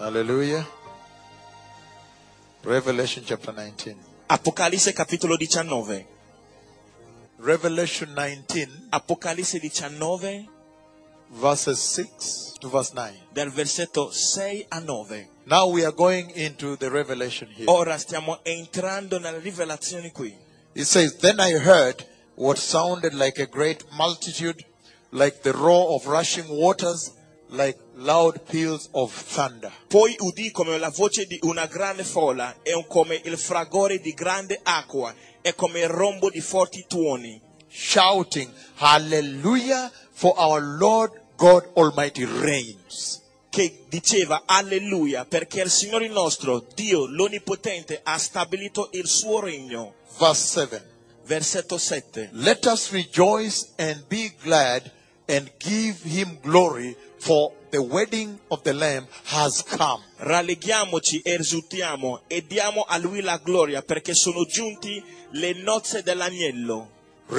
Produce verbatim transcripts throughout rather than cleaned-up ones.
Hallelujah. Revelation chapter nineteen. Apocalisse capitolo diciannove. Revelation nineteen, Apocalisse diciannove, verses six to verse nine. dal versetto sei a nove. Now we are going into the revelation here. Ora stiamo entrando nelle rivelazioni qui. It says, Then I heard what sounded like a great multitude, like the roar of rushing waters, like loud peals of thunder. Poi udì come la voce di una grande folla e un- come il fragore di grande acqua e come il rombo di forti tuoni, Shouting, Hallelujah, for our Lord God Almighty reigns. che diceva alleluia perché il Signore nostro, Dio l'Onnipotente, ha stabilito il suo regno. Verse seven. Versetto sette. Let us rejoice and be glad and give him glory, for the wedding of the Lamb has come. Ralleghiamoci e esultiamo e diamo a Lui la gloria perché sono giunti le nozze dell'agnello.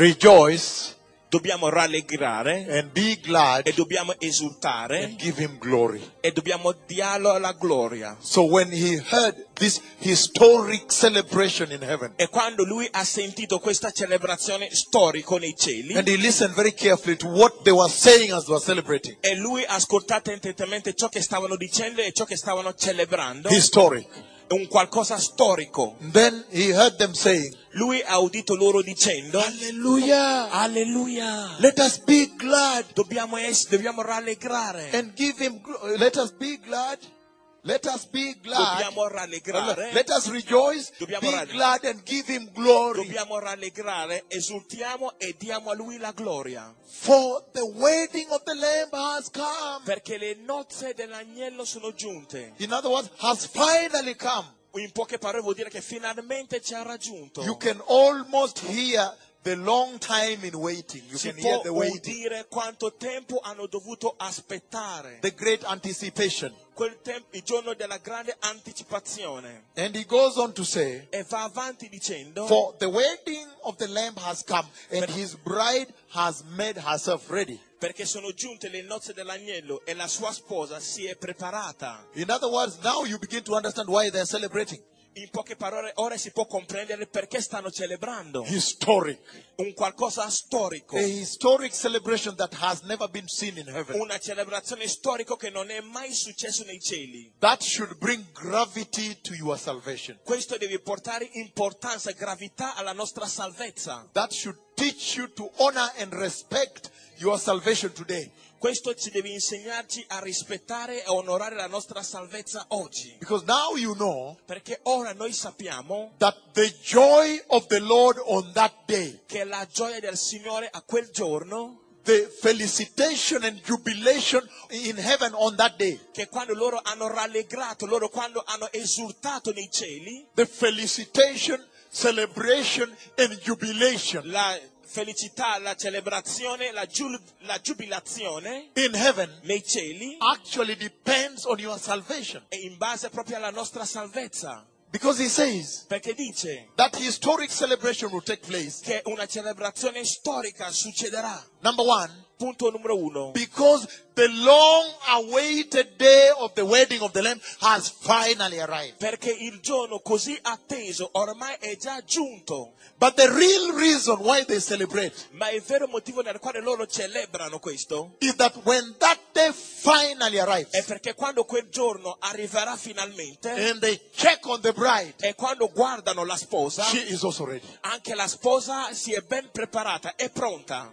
Rejoice Dobbiamo rallegrare and be glad e dobbiamo esultare and give him glory. e dobbiamo darlo la gloria. So when he heard this historic celebration in heaven, E quando lui ha sentito questa celebrazione storica nei cieli, and he listened very carefully to what they were saying as they were celebrating, e lui ha ascoltato attentamente ciò che stavano dicendo e ciò che stavano celebrando, historic. un qualcosa storico. Then he heard them saying, Lui ha udito loro dicendo, Hallelujah, alleluia, let us be glad dobbiamo, es- dobbiamo rallegrare, and give him gl- let us be glad. Let us be glad. dobbiamo rallegrare, Let us rejoice, Dobbiamo be rallegrare. glad and give him glory. dobbiamo rallegrare, esultiamo e diamo a lui la gloria, For the wedding of the Lamb has come. perché le nozze dell'agnello sono giunte. In other words, has finally come. In poche parole vuol dire che finalmente ci ha raggiunto. You can almost hear the long time in waiting. You Si can hear può the waiting, udire quanto tempo hanno dovuto aspettare. the great anticipation. Quel tempo, il giorno della grande anticipazione. And he goes on to say, E va avanti dicendo, for the wedding of the Lamb has come, and his bride has made herself ready. perché sono giunte le nozze dell'agnello e la sua sposa si è preparata. In other words, now you begin to understand why they're celebrating. In poche parole, ora si può comprendere perché stanno celebrando. Historic. Un qualcosa storico. A historic celebration that has never been seen in heaven. Una celebrazione storica che non è mai successo nei cieli. That should bring gravity to your salvation. Questo deve portare importanza e gravità alla nostra salvezza. That should teach you to honor and respect your salvation today. Questo ci deve insegnarci a rispettare e onorare la nostra salvezza oggi. Because now you know Perché ora noi sappiamo that the joy of the Lord on that day, che la gioia del Signore a quel giorno, the felicitation and jubilation in heaven on that day, che quando loro hanno rallegrato, loro quando hanno esultato nei cieli, the felicitation, celebration and jubilation la felicità, la celebrazione, la, giu- la giubilazione in heaven nei cieli actually depends on your salvation. è in base proprio alla nostra salvezza. Because he says Perché dice that historic celebration will take place. che una celebrazione storica succederà. Number one, Punto numero uno. because the long-awaited day of the wedding of the Lamb has finally arrived. Perché il giorno così atteso ormai è già giunto. But the real reason why they celebrate Ma il vero motivo nel quale loro celebrano questo is that when that day finally arrives è perché quando quel giorno arriverà finalmente and they check on the bride, e quando guardano la sposa, she is also ready. anche la sposa si è ben preparata, è pronta.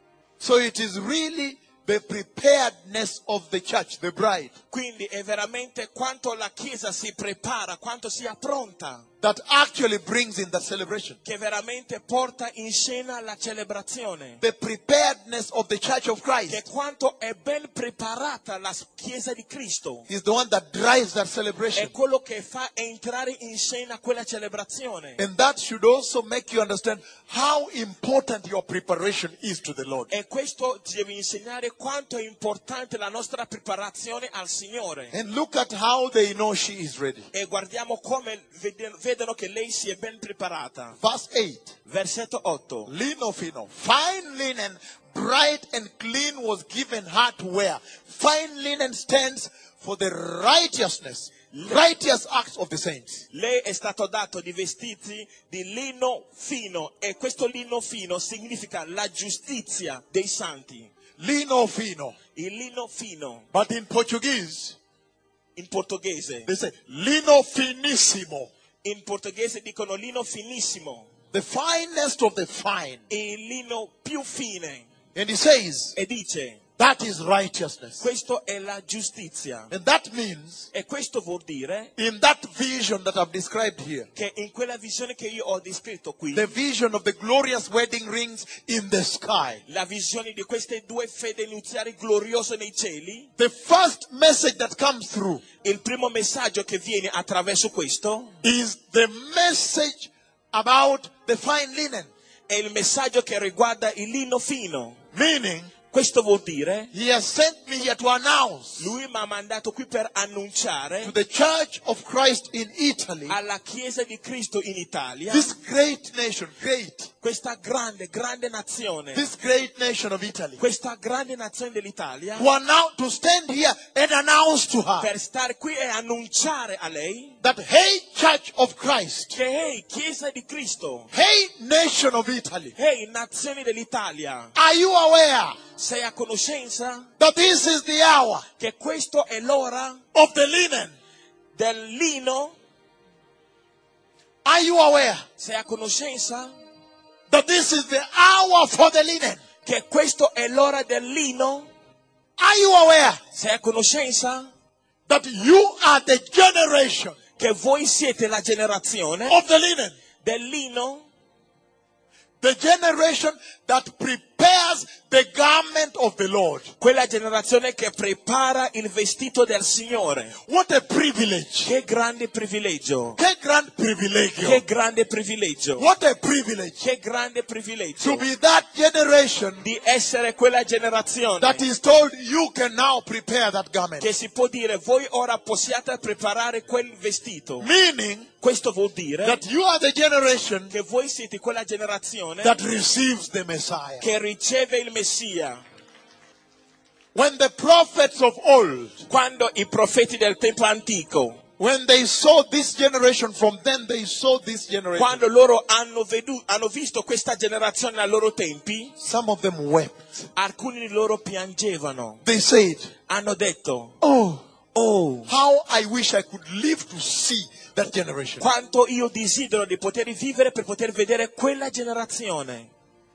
So it is really the preparedness of the church, the bride, Quindi è veramente quanto la Chiesa si prepara, quanto sia pronta, that actually brings in the celebration. che veramente porta in scena la celebrazione. The preparedness of the church of Che Christ quanto è ben preparata la Chiesa di Cristo. is the one that drives that celebration. È quello che fa entrare in scena quella celebrazione. And that should also make you understand how important your preparation is to the Lord. E questo ci deve insegnare quanto è importante la nostra preparazione al Signore. And look at how they know she is ready. E guardiamo come vede- vedono che lei si è ben preparata. Verse eight. Versetto otto. Lino fino, fine linen, bright and clean was given her to wear. Fine linen stands for the righteousness, righteous acts of the saints. Lei è stato dato di vestiti di lino fino, e questo lino fino significa la giustizia dei santi. Lino fino. Il lino fino, But in Portuguese, in portoghese, they say lino finissimo. in portoghese dicono lino finissimo, The finest of the fine. il lino più fine, And he says, e dice, that is righteousness. questo è la giustizia. And that means, E questo vuol dire in that vision that I've described here, che in quella visione che io ho descritto qui, the vision of the glorious wedding rings in the sky, la visione di queste due fede nuziali gloriose nei cieli, the first message that comes through il primo messaggio che viene attraverso questo is the message about the fine linen. è il messaggio che riguarda il lino fino. Meaning, Questo vuol dire, he has sent me here to announce lui mi ha mandato qui per to annunciare the Church of Christ in Italy, alla Chiesa di Cristo in Italia, this great nation, great, questa grande, grande nazione, this great nation of Italy, questa grande nazione dell'Italia, to announce, to stand here and announce to her per stare qui e annunciare a lei that, hey, Church of Christ, che, ehi, Chiesa di Cristo, hey, nation of Italy, ehi, nazioni dell'Italia, are you aware sei a conoscenza that this is the hour che questo è l'ora of the linen? del lino? Are you aware Sei a conoscenza that this is the hour for the linen? che questo è l'ora del lino? Are you aware Sei a conoscenza that you are the generation che voi siete la generazione of the linen? del lino? The generation that prepares the garment of the Lord. Quella generazione che prepara il vestito del Signore. What a privilege. Che grande privilegio. Che grand privilegio. Che grande privilegio. What a privilege Che grande to privilegio be that generation di essere quella generazione that is told you can now prepare that garment. che si può dire voi ora possiate preparare quel vestito. Meaning Questo vuol dire that you are the generation che voi siete quella generazione that receives the Messiah. che riceve il Messia. When the prophets of old, Quando i profeti del tempo antico, when they saw this generation, from then they saw this generation, quando loro hanno, veduto, hanno visto questa generazione ai loro tempi, some of them wept. alcuni di loro piangevano. They said, Hanno detto, oh, oh, how I wish I could live to see that generation. quanto io desidero di poter vivere per poter vedere quella generazione.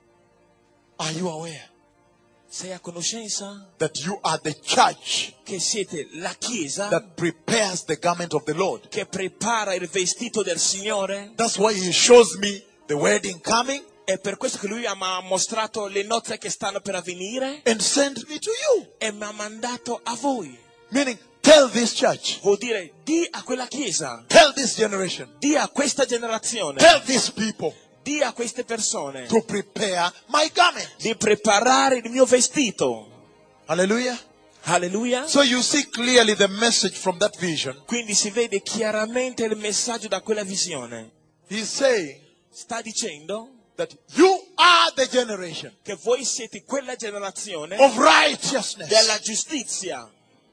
Are you aware Sei a conoscenza that you are the church che siete la Chiesa that prepares the garment of the Lord? che prepara il vestito del Signore? That's why he shows me the wedding coming È per questo che Lui mi ha mostrato le nozze che stanno per avvenire and sent me to you. e mi ha mandato a voi. Meaning, tell this church, Vuol dire, di a quella Chiesa, tell this generation, di a questa generazione, tell these people di a queste persone to prepare my garment. di preparare il mio vestito. Hallelujah. Alleluia. So you see clearly the message from that vision. Quindi si vede chiaramente il messaggio da quella visione. He's saying Sta dicendo that you are the generation che voi siete quella generazione of righteousness. della giustizia.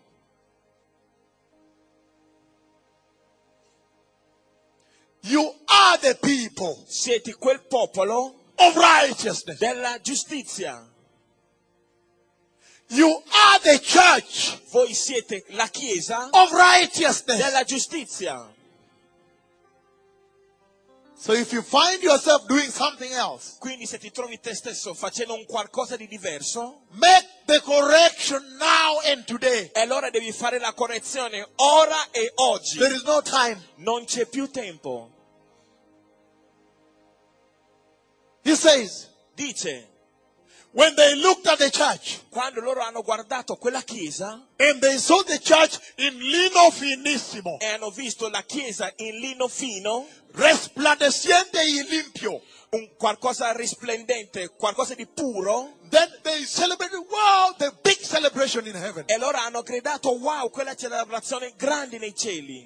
You are the people Siete quel popolo of righteousness. della giustizia. You are the church Voi siete la Chiesa of righteousness. della giustizia. So if you find yourself doing something else, Quindi se ti trovi te stesso facendo un qualcosa di diverso, make the correction now and today. e allora devi fare la correzione ora e oggi. There is no time. Non c'è più tempo. He says, Dice, when they looked at the church quando loro hanno guardato quella chiesa and they saw the church in lino finissimo, e hanno visto la chiesa in lino fino, resplandeciente y limpio, un qualcosa risplendente, qualcosa di puro, then they celebrated, wow, the big celebration in heaven. e loro hanno gridato wow, quella celebrazione grande nei cieli.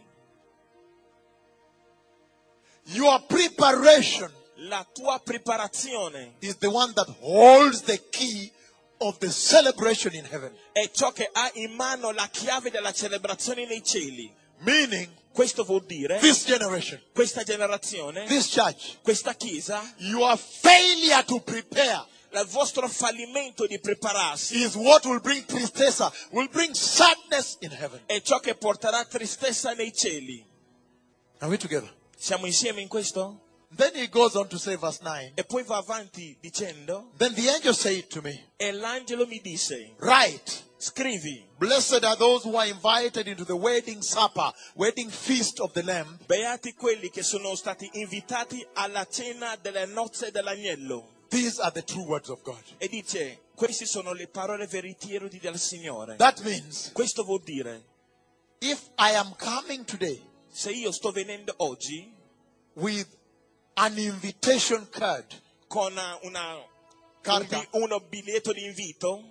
Your preparation La tua preparazione is the one that holds the key of the celebration in heaven. È ciò che ha in mano la chiave della celebrazione nei cieli. Meaning, Questo vuol dire, this generation, questa generazione, this church, questa chiesa, your failure to prepare il vostro fallimento di prepararsi is what will bring tristeza, will bring sadness in heaven. è ciò che porterà tristezza nei cieli. Are we together? Siamo insieme in questo? Then he goes on to say, verse nine. E poi va avanti dicendo, Then the angel said to me, e l'angelo mi disse, write, scrivi, blessed are those who are invited into the wedding supper, wedding feast of the Lamb. beati quelli che sono stati invitati alla cena delle nozze dell'agnello. These are the true words of God. E dice, queste sono le parole veritiere del Signore. That means, Questo vuol dire, if I am coming today se io sto venendo oggi with an invitation card, con una, una- un, carta, bi- uno biglietto di invito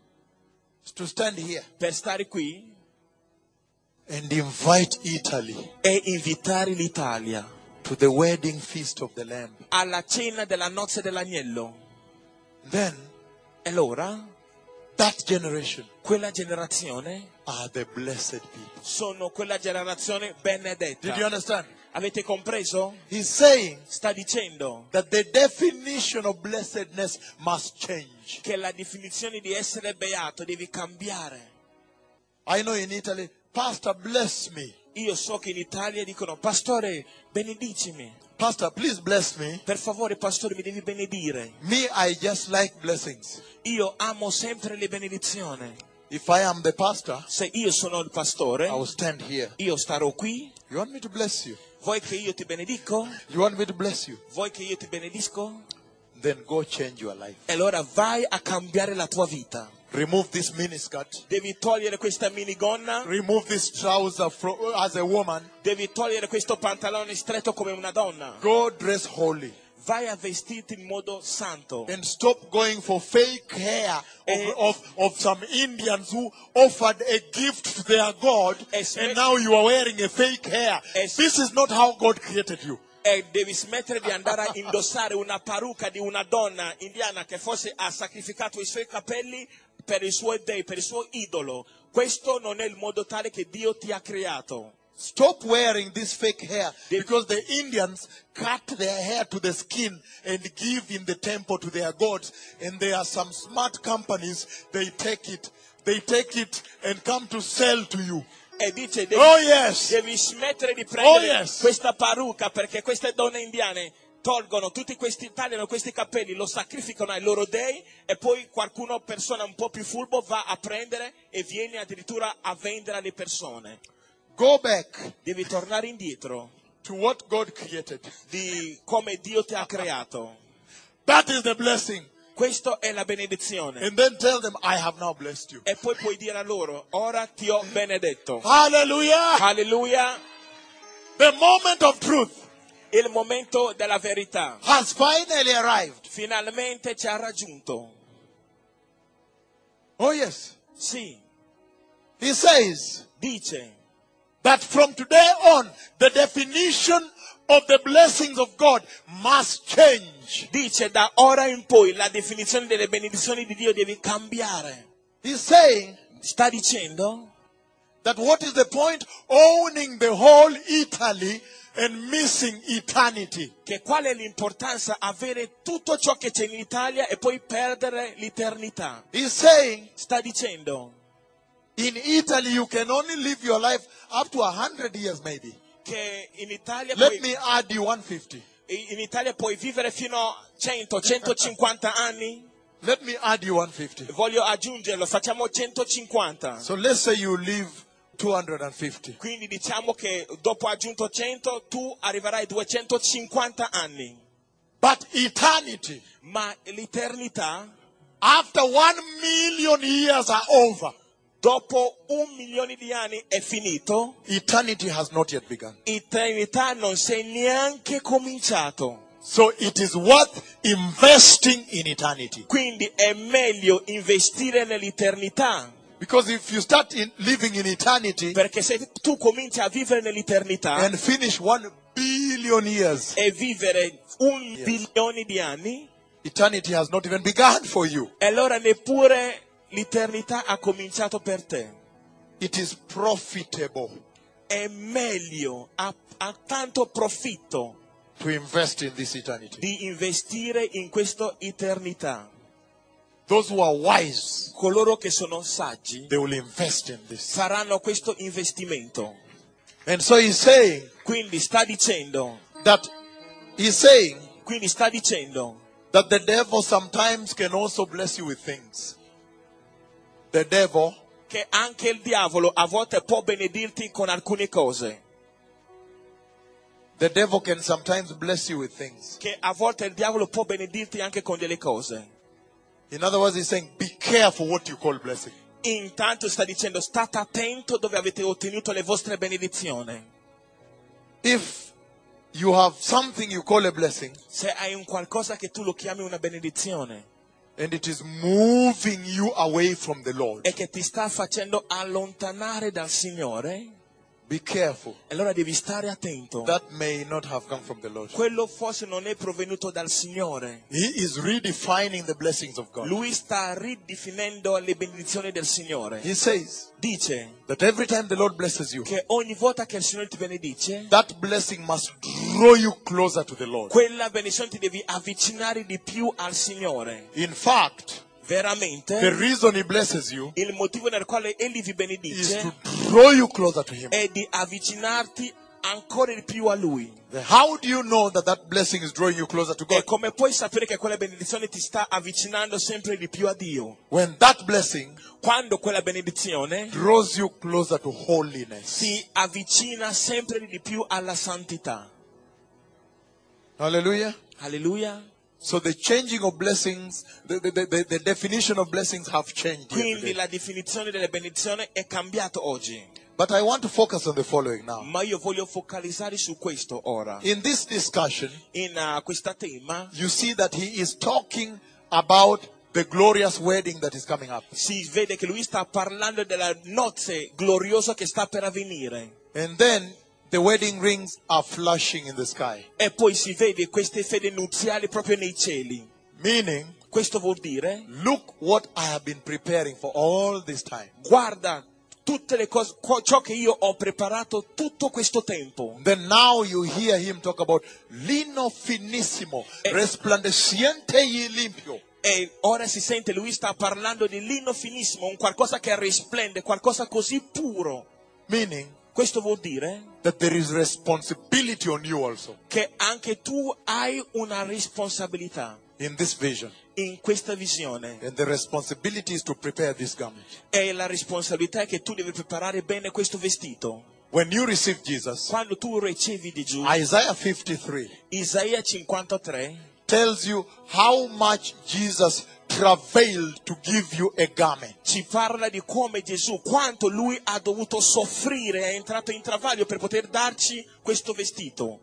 to stand here per stare qui and invite Italy e invitare l'Italia to the wedding feast of the Lamb, alla cena della nozze dell'agnello, then e allora that generation quella generazione are the blessed people. sono quella generazione Did you benedetta. understand? Avete compreso? He's saying Sta dicendo that the definition of blessedness must change. che la definizione di essere beato devi cambiare. I know in Italy, Pastor, bless me. Io so che in Italia dicono, pastore, benedicimi. Pastor, please bless me. Per favore, pastore, mi devi benedire. Me, I just like blessings. Io amo sempre le benedizioni. If I am the pastor, Se io sono il pastore, I will stand here. io starò qui. You want me to bless you? Vuoi che io ti benedico? You want me to bless you? Vuoi che io ti benedisco? Then go change your life. E allora vai a cambiare la tua vita. Remove this miniskirt. Devi togliere questa minigonna, Remove this trouser fro- as a woman. devi togliere questo pantalone stretto come una donna. Go dress holy. Vai a vestirti in modo santo. And stop going for fake hair Eh. of, of, of some Indians who offered a gift to their God, Eh, sm- and now you are wearing a fake hair. Eh, This is not how God created you. E devi smettere di andare a indossare una parrucca di una donna indiana che forse ha sacrificato i suoi capelli per i suoi dei, per il suo idolo. Questo non è il modo tale che Dio ti ha creato. Stop wearing this fake hair, They- because the Indians cut their hair to the skin and give in the temple to their gods. And there are some smart companies, they take it, they take it and come to sell to you. E dice devi, Oh yes! devi smettere di prendere Oh, yes. questa parrucca perché queste donne indiane tolgono tutti questi, tagliano questi capelli, lo sacrificano ai loro dei e poi qualcuno, persona un po' più furbo, va a prendere e viene addirittura a vendere alle persone. Go back Devi tornare indietro to what God created. di come Dio ti ha creato. That is the blessing. Questa è la benedizione. And then tell them, I have now blessed you. E poi puoi dire a loro, ora ti ho benedetto. Hallelujah! Alleluia. The moment of truth Il momento della verità has finally arrived. finalmente ci ha raggiunto. Oh yes. Sì, He says dice that from today on, the definition of the blessings of God must change. Dice da ora in poi la definizione delle benedizioni di Dio deve cambiare. He's saying Sta dicendo that what is the point owning the whole Italy and missing eternity? che qual è l'importanza avere tutto ciò che c'è in Italia e poi perdere l'eternità. He's saying Sta dicendo in Italy you can only live your life up to a hundred years maybe. che in Italia Let puoi, me add you one fifty. in Italia puoi vivere fino a cento centocinquanta anni. Let me add you one fifty. Voglio aggiungerlo, facciamo centocinquanta. So let's say you live two hundred fifty. Quindi diciamo che dopo aggiunto cento tu arriverai a duecentocinquanta anni. But eternity, Ma l'eternità, after one million years are over, dopo un milione di anni è finito, eternity has not yet begun. eternità non si è neanche cominciato. So it is worth investing in eternity. Quindi è meglio investire nell'eternità, Because if you start in living in eternity perché se tu cominci a vivere nell'eternità and finish one billion years, e vivere un Yes. bilione di anni, eternity has not even begun for you. E allora neppure l'eternità ha cominciato per te. It is profitable È meglio, ha, ha tanto profitto to invest in this eternity. di investire in questa eternità. Those who are wise, Coloro che sono saggi they will invest in this. faranno questo investimento. And so he's saying Quindi sta dicendo, that he's saying quindi sta dicendo that the devil sometimes can also bless you with things. The devil che anche il diavolo a volte può benedirti con alcune cose. the devil can sometimes bless you with things. Che a volte il diavolo può benedirti anche con delle cose. In other words, he's saying, be careful what you call blessing. Intanto sta dicendo, state attento dove avete ottenuto le vostre benedizioni. If you have something you call a blessing, Se hai un qualcosa che tu lo chiami una benedizione and it is moving you away from the Lord, e che ti sta facendo allontanare dal Signore, be careful. allora devi stare attento. That may not have come from the Lord. Quello forse non è provenuto dal Signore. He is redefining the blessings of God. Lui sta ridefinendo le benedizioni del Signore. He says Dice that every time the Lord blesses you, che ogni volta che il Signore ti benedice, that blessing must draw you closer to the Lord. quella benedizione ti devi avvicinare di più al Signore. In fact, the Veramente, reason He blesses you il motivo nel quale Egli vi is benedice to draw you closer to Him. è di avvicinarti ancora di più a Lui. How do you know that that blessing is drawing you closer to E God? come puoi sapere che quella benedizione ti sta avvicinando sempre di più a Dio? When that blessing Quando quella benedizione draws you closer to holiness. ti avvicina sempre di più alla santità. Hallelujah. Alleluia. So the changing of blessings, the, the, the, the definition of blessings have changed here Quindi today. la definizione delle benedizioni è cambiata oggi. But I want to focus on the following now. Ma io voglio focalizzare su questo ora. In this discussion, In uh, questa tema you see that he is talking about the glorious wedding that is coming up. si vede che lui sta parlando della nozze gloriosa che sta per avvenire. And then the wedding rings are flashing in the sky. E poi si vede queste fede nuziali proprio nei cieli. Meaning, Questo vuol dire, look what I have been preparing for all this time. guarda tutte le cose, ciò che io ho preparato tutto questo tempo. Then now you hear him talk about lino finissimo, Eh. resplandeciente y limpio. E ora si sente, lui sta parlando di lino finissimo, un qualcosa che risplende, qualcosa così puro. Meaning Questo vuol dire that there is responsibility on you also che anche tu hai una responsabilità in this vision. in questa visione. And the responsibility is to prepare this garment. E la responsabilità è che tu devi preparare bene questo vestito. When you receive Jesus, Quando tu ricevi di Gesù, Isaiah fifty-three Isaia cinquantatré tells you how much Jesus travailed to give you a garment. ci parla di come Gesù, quanto lui ha dovuto soffrire, è entrato in travaglio per poter darci questo vestito.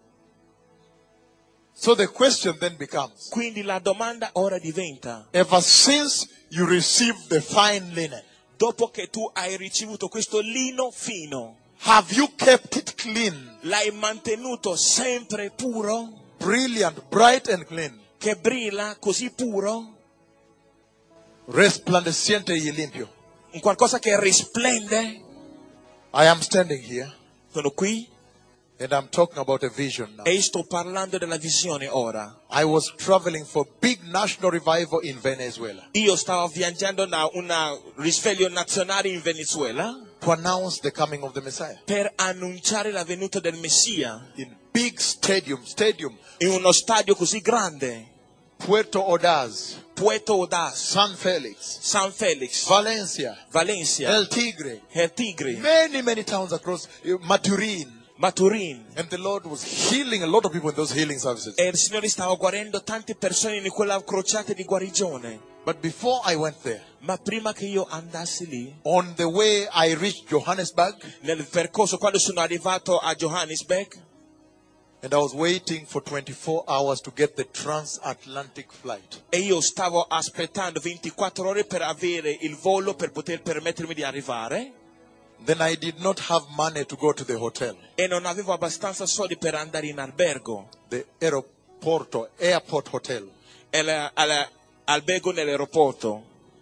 So the question then becomes, Quindi la domanda ora diventa, ever since you received the fine linen, dopo che tu hai ricevuto questo lino fino, have you kept it clean, l'hai mantenuto sempre puro? brilliant, bright and clean, Che brilla così puro? resplandeciente y limpio? Un qualcosa che risplende? I am standing here Sono qui and I'm talking about a vision now. e sto parlando della visione ora. I was traveling for big national revival in Venezuela Io stavo viaggiando da un risveglio nazionale in Venezuela to announce the coming of the Messiah. per annunciare la venuta del Messia In big stadium, stadium, in uno stadio così grande. Puerto Ordaz, Puerto Ordaz, San Felix, San Felix, Valencia, Valencia, El Tigre, El Tigre, many, many towns across uh, Maturin. Maturin. And the Lord was healing a lot of people in those healing services. E il Signore stava guarendo tante persone in quella crociata di guarigione. But before I went there, Ma prima che io andassi lì, on the way I reached Johannesburg, nel percorso quando sono arrivato a Johannesburg, and I was waiting for twenty-four hours to get the transatlantic flight. e io stavo aspettando ventiquattro ore per avere il volo per poter permettermi di arrivare, Then I did not have money to go to the hotel. e non avevo abbastanza soldi per andare in albergo. The aeroporto, airport hotel. al- al- albergo nell'aeroporto,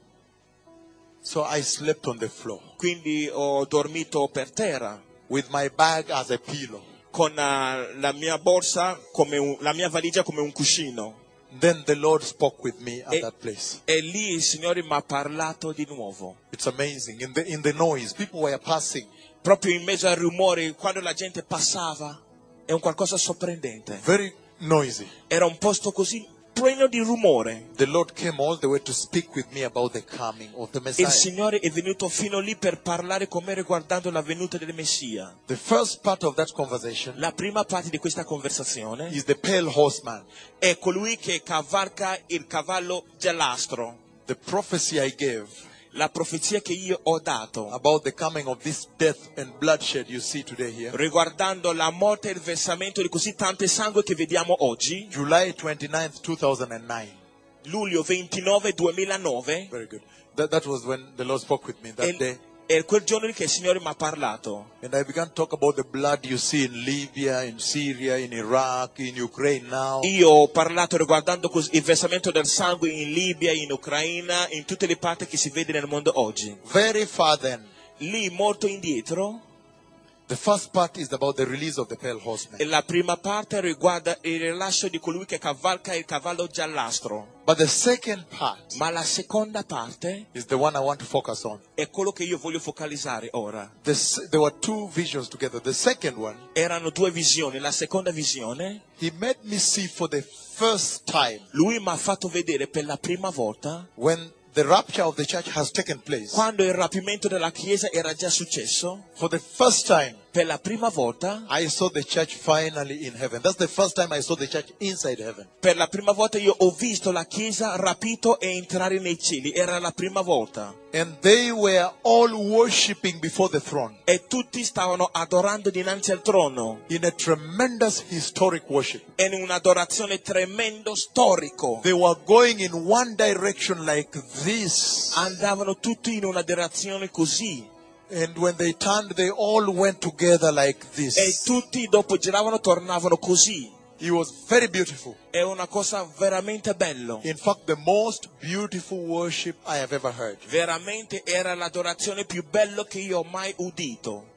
So I slept on the floor quindi ho dormito per terra with my bag as a pillow. con uh, la mia borsa, come un- la mia valigia come un cuscino. Then the Lord spoke with me at E, that place. e lì il Signore mi ha parlato di nuovo. It's amazing. In the in the noise, people were passing. Proprio in mezzo al rumore, quando la gente passava, è un qualcosa sorprendente. Very noisy. Era un posto così pieno di rumore. The Lord came all the way to speak with me about the coming of the Il Messiah. Signore è venuto fino lì per parlare con me riguardando la venuta del Messia. The first part of that conversation La prima parte di questa conversazione is the pale horseman. è colui che cavalca il cavallo giallastro. The prophecy I gave La profezia che io ho dato about the coming of this death and bloodshed you see today here. riguardando la morte e il versamento di così tante sangue che vediamo oggi, July twenty-ninth, two thousand nine. luglio ventinove duemilanove, Very good. That, that was when the Lord spoke with me that è, day. è quel giorno che il Signore mi ha parlato. And I began to talk about the blood you see in Libya, in Syria, in Iraq, in Ukraine now. Io ho parlato riguardando cos- il versamento del sangue in Libia, in Ucraina, in tutte le parti che si vede nel mondo oggi. Very far then. Lì, molto indietro, The first part is about the release of the pale horseman. la prima parte riguarda il rilascio di colui che cavalca il cavallo giallastro. But the second part Ma la seconda parte is the one I want to focus on. è quello che io voglio focalizzare ora. This, there were two visions together. The second one, Erano due visioni. La seconda visione, he made me see for the first time lui mi ha fatto vedere per la prima volta, when the rapture of the church has taken place. quando il rapimento della Chiesa era già successo, For the first time, per la prima volta, I saw the church finally in heaven. That's the first time I saw the church inside heaven. per la prima volta io ho visto la Chiesa rapito e entrare nei cieli. Era la prima volta. And they were all worshipping before the throne E tutti stavano adorando dinanzi al trono. in a tremendous historic worship. In un'adorazione tremendo storico. They were going in one direction like this. Andavano tutti in una direzione così. And when they turned, they all went together like E this. tutti dopo giravano, tornavano così. It was very beautiful. È una cosa veramente bella. In fact, the most beautiful worship I have ever heard. Veramente era l'adorazione più bella che io ho mai udito.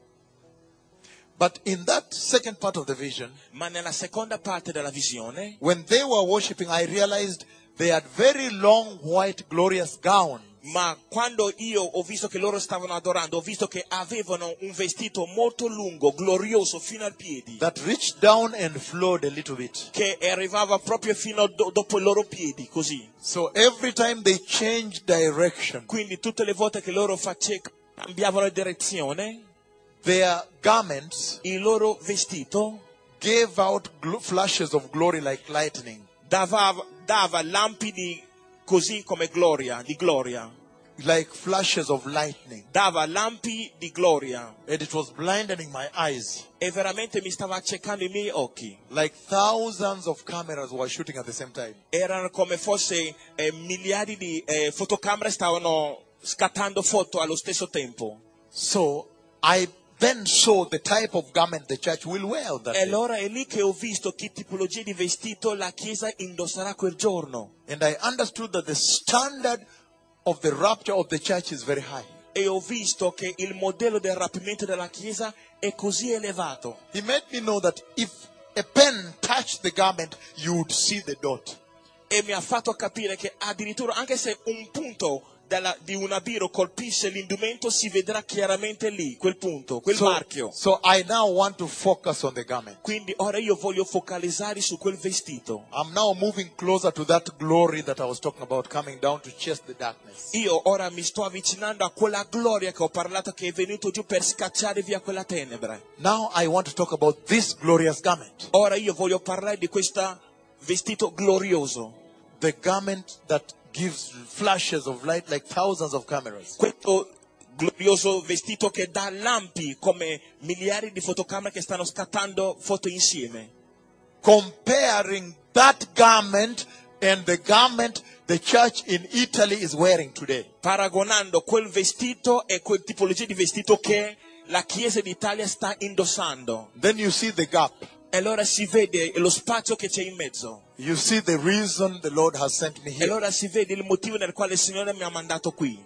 But in that second part of the vision, Ma nella seconda parte della visione, when they were worshiping, I realized they had very long, white, glorious gowns. ma quando io ho visto che loro stavano adorando, ho visto che avevano un vestito molto lungo, glorioso, fino ai piedi, That reached down and flowed a little bit. che arrivava proprio fino do- dopo i loro piedi, così. So every time they changed direction, Quindi tutte le volte che loro face- cambiavano direzione, their garments il loro vestito gave out gl- flashes of glory like lightning. dava, dava lampi di, così come gloria, di gloria. Like flashes of lightning. Dava lampi di gloria. And it was blinding my eyes. E veramente mi stava accecando i miei occhi. Like thousands of cameras were shooting at the same time. Erano come fosse eh, miliardi di eh, fotocamere stavano scattando foto allo stesso tempo. So I then saw the type of garment the church will wear on that E day. allora è lì che ho visto che tipologia di vestito la Chiesa indosserà quel giorno. And I understood that the standard of the rapture of the church is very high. E ho visto che il modello del rapimento della Chiesa è così elevato. He made me know that if a pen touched the garment, you would see the dot. E mi ha fatto capire che addirittura anche se un punto della, di un abiro colpisce l'indumento, si vedrà chiaramente lì, quel punto, quel So, marchio. so I now want to focus on the garment. Quindi ora io voglio focalizzare su quel vestito. I'm now moving closer to that glory that I was talking about coming down to chase the darkness. Io ora mi sto avvicinando a quella gloria che ho parlato, che è venuto giù per scacciare via quella tenebra. Now I want to talk about this glorious garment. Ora io voglio parlare di questo vestito glorioso. The garment that gives flashes of light like thousands of cameras. Questo glorioso vestito che dà lampi come miliardi di fotocamere che stanno scattando foto insieme. Comparing that garment and the garment the church in Italy is wearing today. Paragonando quel vestito e quel tipologia di vestito che la Chiesa d'Italia sta indossando. Then you see the gap. E allora si vede lo spazio che c'è in mezzo. You see the reason the Lord has sent me E here. allora si vede il motivo nel quale il Signore mi ha mandato qui.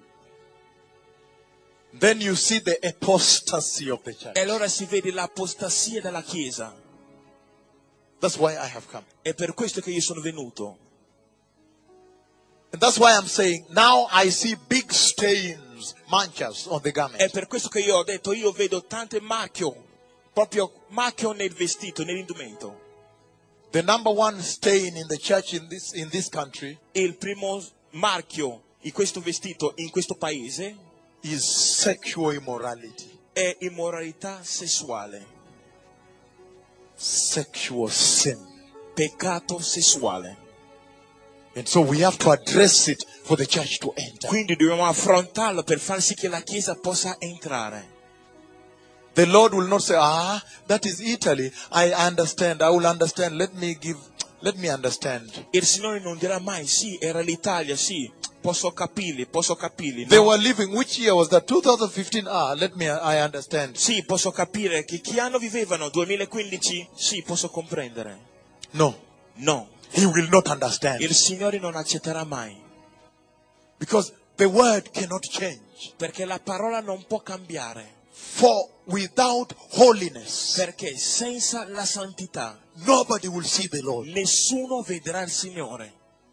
Then you see the apostasy of the church. E allora si vede l'apostasia della Chiesa. That's why I have come. È per questo che io sono venuto. And that's why I'm saying, now I see big stains, manchas on the È garment. per questo che io ho detto, io vedo tante macchio, proprio macchio nel vestito, nell'indumento. The number one stain in the church in this, in this country E il primo marchio in questo vestito, in questo paese, is sexual immorality. è immoralità sessuale, Sexual sin. peccato sessuale. And so we have to address it for the church to enter. Quindi dobbiamo affrontarlo per far sì che la Chiesa possa entrare. The Lord will not say, ah, that is Italy. I understand. I will understand. Let me give, let me understand. Il Signore non dirà mai, sì, era l'Italia, sì, posso capirli, posso capirli. They No. were living, which year was that? twenty fifteen. Ah, let me, I understand. Sì, posso capire che che anno vivevano? duemilaquindici? Sì, posso comprendere. No, No, he will not understand. il Signore non accetterà mai, Because the word cannot change. perché la parola non può cambiare, For without holiness, perché senza la santità nobody will see the Lord. nessuno vedrà il Signore.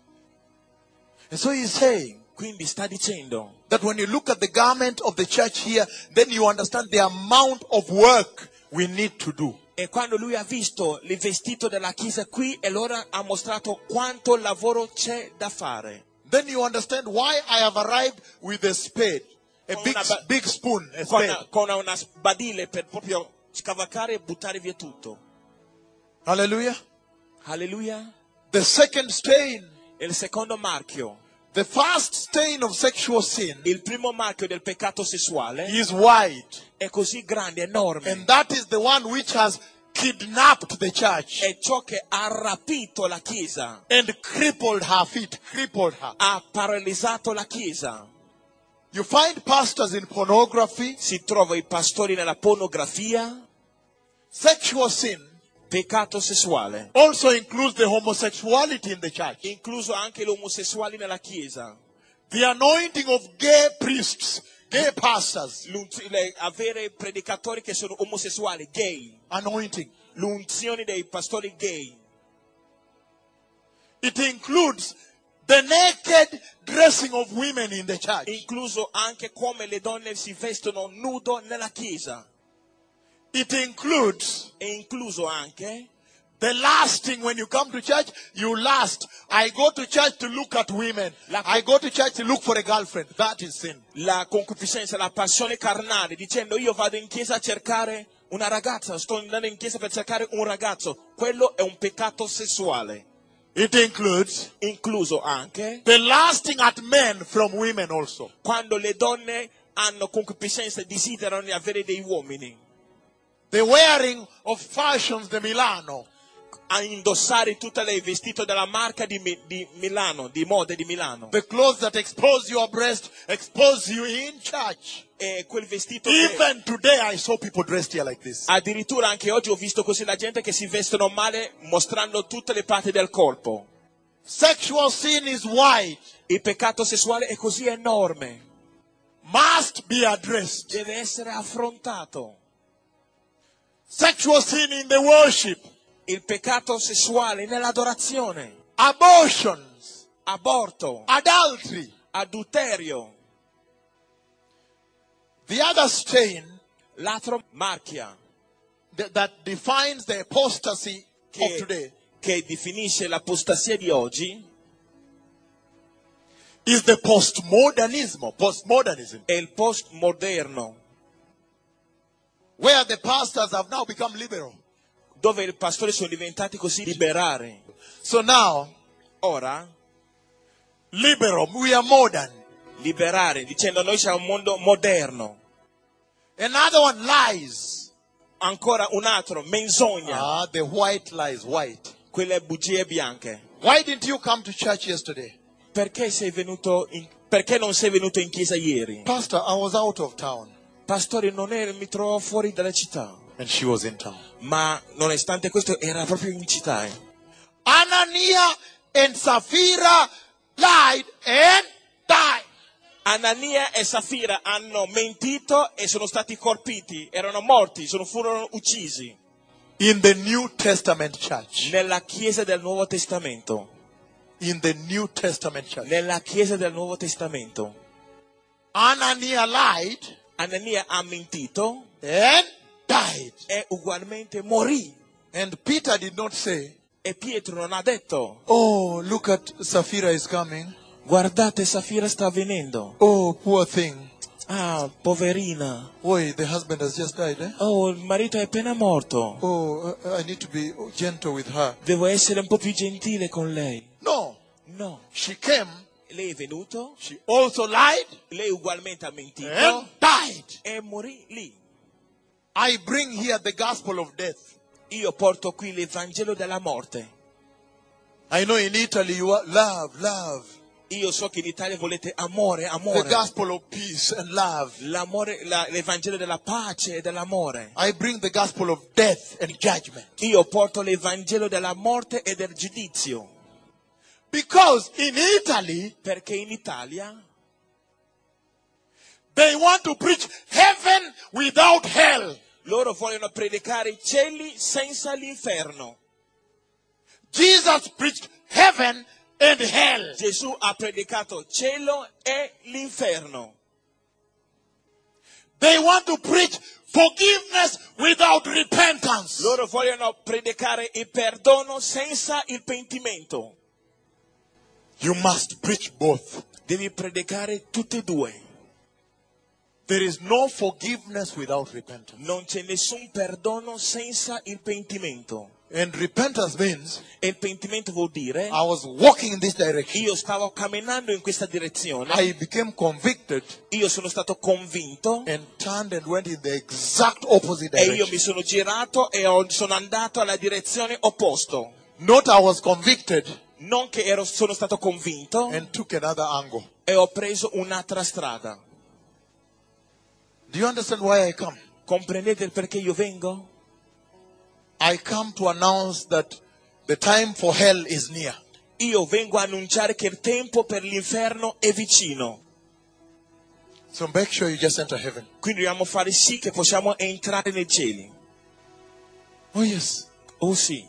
And so he's saying Quindi sta dicendo that when you look at the garment of the church here, then you understand the amount of work we need to do. e quando lui ha visto il vestito della Chiesa qui, e allora ha mostrato quanto lavoro c'è da fare. Then you understand why I have arrived with a spade, a Con big, una ba- big spoon, a Con, spade. con una sbadile per proprio scavalcare e buttare via tutto. Hallelujah. Alleluia. The second stain, E il secondo marchio, the first stain of sexual sin il primo marchio del peccato sessuale, is wide. è così grande, enorme. And that is the one which has kidnapped the church È ciò che ha rapito la Chiesa, and crippled her feet, crippled her. ha paralizzato la Chiesa. You find pastors in pornography, Si trova i pastori nella pornografia, sexual sin peccato sessuale, also includes the homosexuality in the church. incluso anche gli omosessuali nella Chiesa. The anointing of gay priests, gay pastors, L'unz- le- avere predicatori che sono omosessuali, gay, anointing. l'unzione dei pastori gay. It includes the naked dressing of women in the church. Incluso anche come le donne si vestono nudo nella Chiesa. It includes E incluso anche the lasting. When you come to church, you last. I go to church to look at women. La- I go to church to look for a girlfriend. That is sin. la concupiscenza, la passione carnale, dicendo io vado in chiesa a cercare una ragazza, sto andando in chiesa per cercare un ragazzo. Quello è un peccato sessuale. It includes Incluso anche the lasting at men from women also. quando le donne hanno concupiscenza e desiderano di avere dei uomini. The wearing of fashions de Milano. A indossare tutte le vestito della marca di, Mi- di Milano, di mode di Milano. The clothes that expose your breast, expose you in church. E quel vestito che, Even today I saw people dressed here like this. addirittura anche oggi ho visto così la gente che si vestono male mostrando tutte le parti del corpo. Sexual sin is wide. Il peccato sessuale è così enorme, Must be addressed. deve essere affrontato. Sexual sin in the worship. Il peccato sessuale nell'adorazione, Abortions. aborto, Adultery. adulterio, The other stain l'altro marchia that, that defines the apostasy of today che, che definisce l'apostasia di oggi is the postmodernism. Postmodernism. è il postmoderno, Where the pastors have now become liberal. dove i pastori sono diventati così liberari. So now, Ora, liberal, we are modern. liberare, dicendo noi siamo un mondo moderno. Another one, lies. Ancora un altro, menzogna, Ah, the white lies, white. quelle bugie bianche. Why didn't you come to church yesterday? Perché sei venuto in, perché non sei venuto in chiesa ieri? Pastor, I was out of town. Pastore, non ero, mi trovo fuori dalla città. And she was in town. ma nonostante questo era proprio in città. eh. Ananias and Sapphira lied and died. Anania e Safira hanno mentito e sono stati colpiti, erano morti, sono, furono uccisi In the New Testament church. nella Chiesa del Nuovo Testamento. In the New Testament church. Nella Chiesa del Nuovo Testamento. Ananias lied Anania ha mentito and died. e ugualmente morì. And Peter did not say, E Pietro non ha detto: oh, look at Sapphira is coming. guardate, Safira sta venendo. Oh, poor thing. Ah, poverina. Why, the husband has just died, eh? Oh, il marito è appena morto. Oh, uh, I need to be gentle with her. Devo essere un po' più gentile con lei. No, No. she came. Lei è venuto, She also lied lei ugualmente ha mentito and died. e morì lì. I bring here the gospel of death. Io porto qui l'Evangelo della morte. I know in Italy you are love, love. Io so che in Italia volete amore, The amore. gospel of peace and love. L'amore, la- l'Evangelo della pace e dell'amore. I bring the gospel of death and judgment. Io porto l'Evangelo della morte e del giudizio. Because in Italy, Perché in Italia they want to preach heaven without hell. loro vogliono predicare i cieli senza l'inferno. Jesus preached heaven and hell. Gesù ha predicato cielo e l'inferno. They want to preach forgiveness without repentance. Loro vogliono predicare il perdono senza il pentimento. You must preach both. Devi predicare tutte e due. There is no forgiveness without repentance. Non c'è nessun perdono senza il pentimento. And repentance means E il pentimento vuol dire: I was walking in this direction. io stavo camminando in questa direzione, I became convicted io sono stato convinto and turned and went in the exact opposite e io direction. mi sono girato e ho- sono andato alla direzione opposta. Not I was convicted Non che ero, sono stato convinto and took another angle. e ho preso un'altra strada. Do you understand why I come? Comprendete il perché io vengo? I come to announce that the time for hell is near. Io vengo a annunciare che il tempo per l'inferno è vicino. So make sure you just enter heaven. Quindi dobbiamo fare sì che possiamo entrare nei cieli. Oh yes. Oh sì,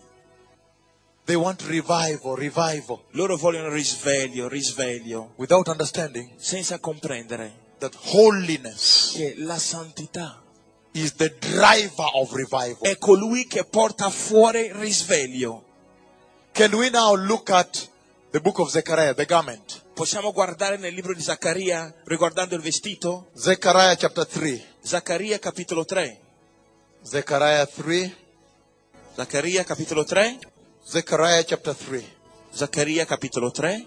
They want revival, revival, loro vogliono risveglio, risveglio, without understanding senza comprendere that holiness che la santità is the driver of revival. è colui che porta fuori il risveglio. Can we now look at the book of Zechariah, the garment? Possiamo guardare nel libro di Zaccaria riguardando il vestito? Zechariah chapter three. Zaccaria capitolo tre. Zechariah three. Zaccaria capitolo tre. Zechariah chapter three. Zaccaria capitolo tre,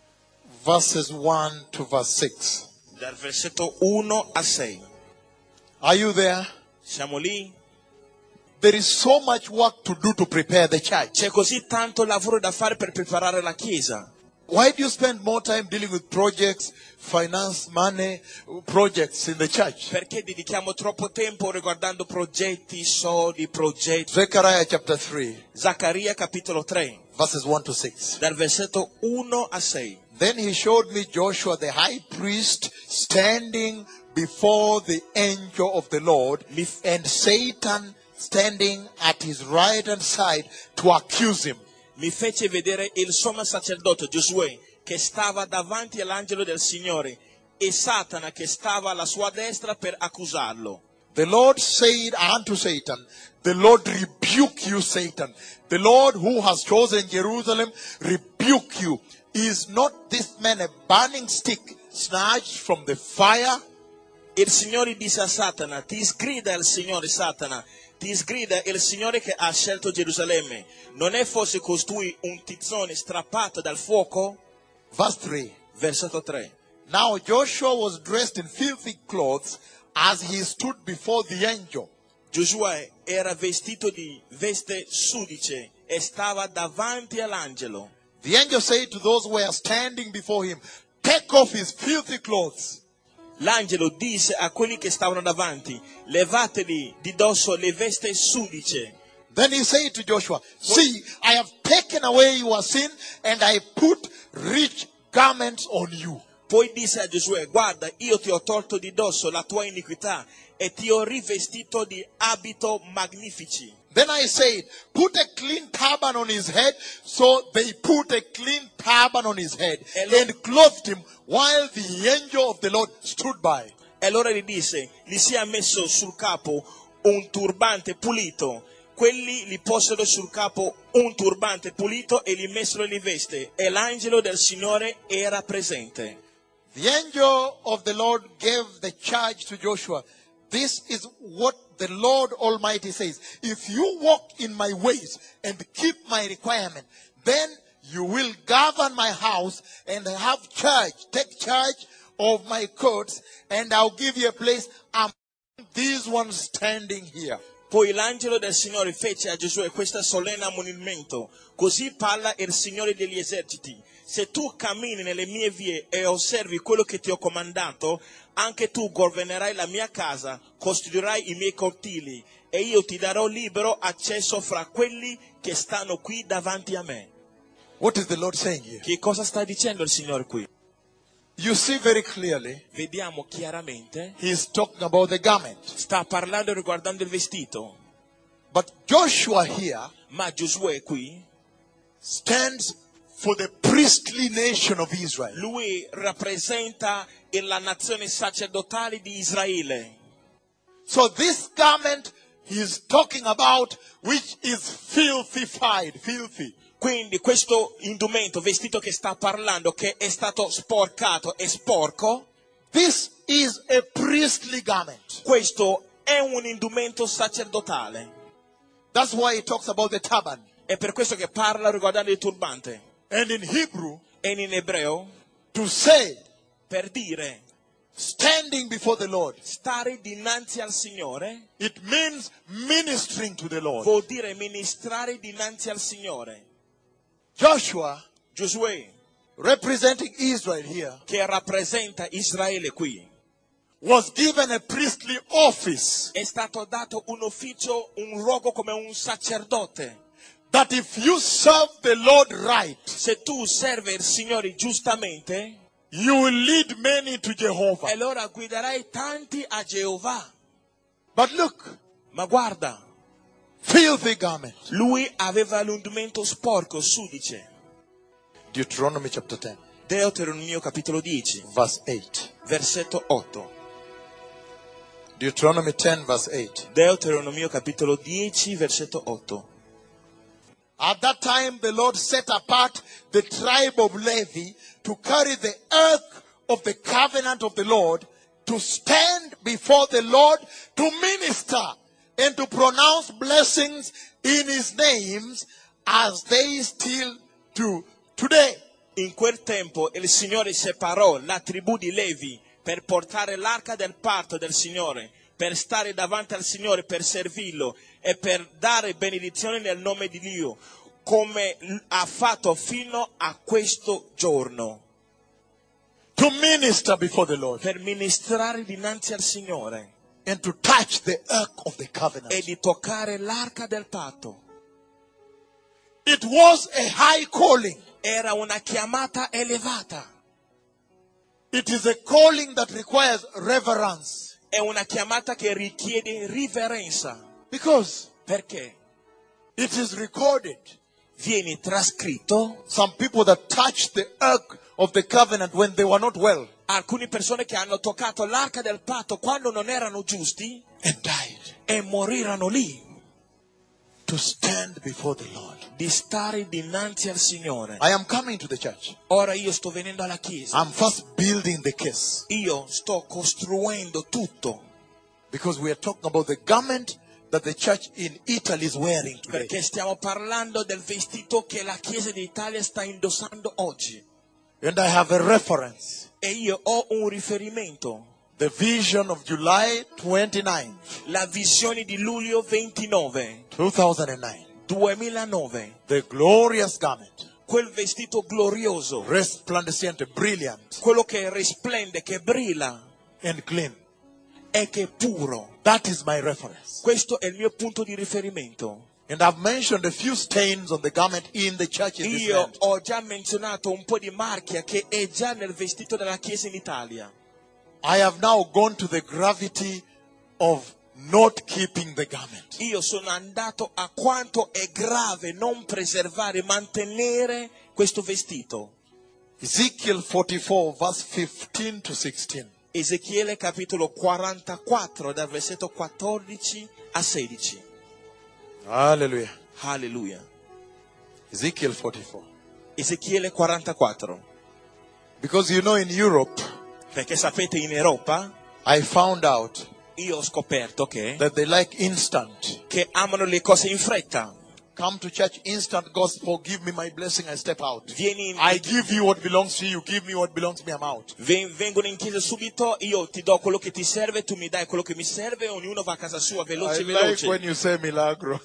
Verses one to verse six. dal versetto uno a sei. Are you there? Siamo lì? There is so much work to do to prepare the church. C'è così tanto lavoro da fare per preparare la Chiesa. Why do you spend more time dealing with projects, finance, money, projects in the church? Perché dedichiamo troppo tempo riguardando progetti, soldi, progetti. Zechariah chapter three, Zaccaria capitolo tre, verses one to six. dal versetto uno a sei. Then he showed me Joshua the high priest standing before the angel of the Lord, and Satan standing at his right hand side to accuse him. Mi fece vedere il sommo sacerdote Giosuè che stava davanti all'angelo del Signore e Satana che stava alla sua destra per accusarlo. The Lord said unto Satan, the Lord rebuke you, Satan. The Lord who has chosen Jerusalem rebuke you. Is not this man a burning stick snatched from the fire? Il Signore disse a Satana: ti sgrida il Signore, Satana, ti sgrida il Signore che ha scelto Gerusalemme. Non è forse costui un tizzone strappato dal fuoco? Verse three. Versetto tre. Now Joshua was dressed in filthy clothes as he stood before the angel. Giosuè era vestito di veste sudice e stava davanti all'angelo. The angel said to those who were standing before him, take off his filthy clothes. L'angelo disse a quelli che stavano davanti: levatevi di dosso le vesti sudice. Then he said to Joshua, see, I have taken away your sin and I put rich garments on you. Poi disse a Giosuè: guarda, io ti ho tolto di dosso la tua iniquità e ti ho rivestito di abito magnifici. Then I said, put a clean turban on his head. So they put a clean turban on his head and clothed him while the angel of the Lord stood by. E allora gli disse: gli sia messo sul capo un turbante pulito. Quelli gli posero sul capo un turbante pulito e gli messero le vesti, e l'angelo del Signore era presente. The angel of the Lord gave the charge to Joshua. This is what the Lord Almighty says. If you walk in my ways and keep my requirement, then you will govern my house and have charge, take charge of my courts, and I'll give you a place among these ones standing here. Poi l'angelo del Signore fece a Giosuè questo solenne ammonimento: così parla il Signore degli eserciti, se tu cammini nelle mie vie e osservi quello che ti ho comandato, anche tu governerai la mia casa, costruirai i miei cortili, e io ti darò libero accesso fra quelli che stanno qui davanti a me. What is the Lord saying here? Che cosa sta dicendo il Signore qui? You see very clearly, Vediamo chiaramente, he's talking about the garment. sta parlando riguardando il vestito, But Joshua here ma Giosuè qui, stands for the priestly nation of Israel. lui rappresenta la nazione sacerdotale di Israele. So this garment he's talking about, which is filthified, filthy. Quindi questo indumento, vestito che sta parlando, che è stato sporcato e sporco, This is a priestly garment. questo è un indumento sacerdotale. That's why he talks about the turban. È per questo che parla riguardando il turbante. And in Hebrew, E in ebreo, to say, per dire standing before the Lord, stare dinanzi al Signore, it means ministering to the Lord. vuol dire ministrare dinanzi al Signore. Joshua, Giosuè, representing Israel here, che rappresenta Israele qui, was given a priestly office è stato dato un ufficio, un luogo come un sacerdote. that if you serve the Lord right, Se tu servi il Signore giustamente, you will lead many to Jehovah. allora guiderai tanti a Geova. But look, Ma guarda, filthy garment. lui aveva l'indumento sporco, sudice. Deuteronomy chapter ten, Deuteronomio capitolo dieci, verse eight. versetto otto. Deuteronomy ten, verse eight. Deuteronomio capitolo dieci, versetto otto. At that time, the Lord set apart the tribe of Levi to carry the ark of the covenant of the Lord, to stand before the Lord, to minister and to pronounce blessings in his names, as they still do today. In quel tempo il Signore separò la tribù di Levi per portare l'arca del patto del Signore, per stare davanti al Signore, per servirlo e per dare benedizione nel nome di Dio, come ha fatto fino a questo giorno, To minister before the Lord per ministrare dinanzi al Signore and to touch the ark of the covenant. e di toccare l'arca del patto. It was a high calling. Era una chiamata elevata, It is a calling that requires reverence. è una chiamata che richiede riverenza, Because perché it is recorded. viene trascritto Some people that touched the ark of the covenant when they were not well alcune persone che hanno toccato l'arca del patto quando non erano giusti and died. e morirono lì, To stand before the Lord. di stare dinanzi al Signore. I am coming to the church. Ora io sto venendo alla chiesa, I'm first building the case. io sto costruendo tutto, Because we are talking about the garment that the church in Italy is wearing today. perché stiamo parlando del vestito che la Chiesa d'Italia sta indossando oggi. And I have a reference. E io ho un riferimento, The vision of July twenty-ninth, la visione di luglio ventinove, two thousand nine. duemilanove, The glorious garment. quel vestito glorioso, Resplandeciente, brilliant. quello che risplende, che brilla. and clean. è che è puro. That is my reference. Questo è il mio punto di riferimento. And I've mentioned a few stains on the garment in the church in this Io land. ho già menzionato un po' di marchia che è già nel vestito della Chiesa in Italia. I have now gone to the gravity of not keeping the garment. Io sono andato a quanto è grave non preservare, mantenere questo vestito. Ezekiel forty-four, verse fifteen to sixteen. Ezechiele capitolo quarantaquattro, dal versetto quattordici a sedici. Hallelujah. Alleluia. Ezekiel forty-four. Ezechiele quarantaquattro. Because you know, in Europe, Perché sapete, in Europa I found out io ho scoperto che, that they like instant. che amano le cose in fretta. Come to church, instant gospel, give me my blessing, I step out. Vieni in, I give you what belongs to you, give me what belongs to me, I'm out. ven- vengono in chiesa subito, io ti do quello che ti serve, tu mi dai quello che mi serve, ognuno va a casa sua, veloce, I like veloce. when you say milagro.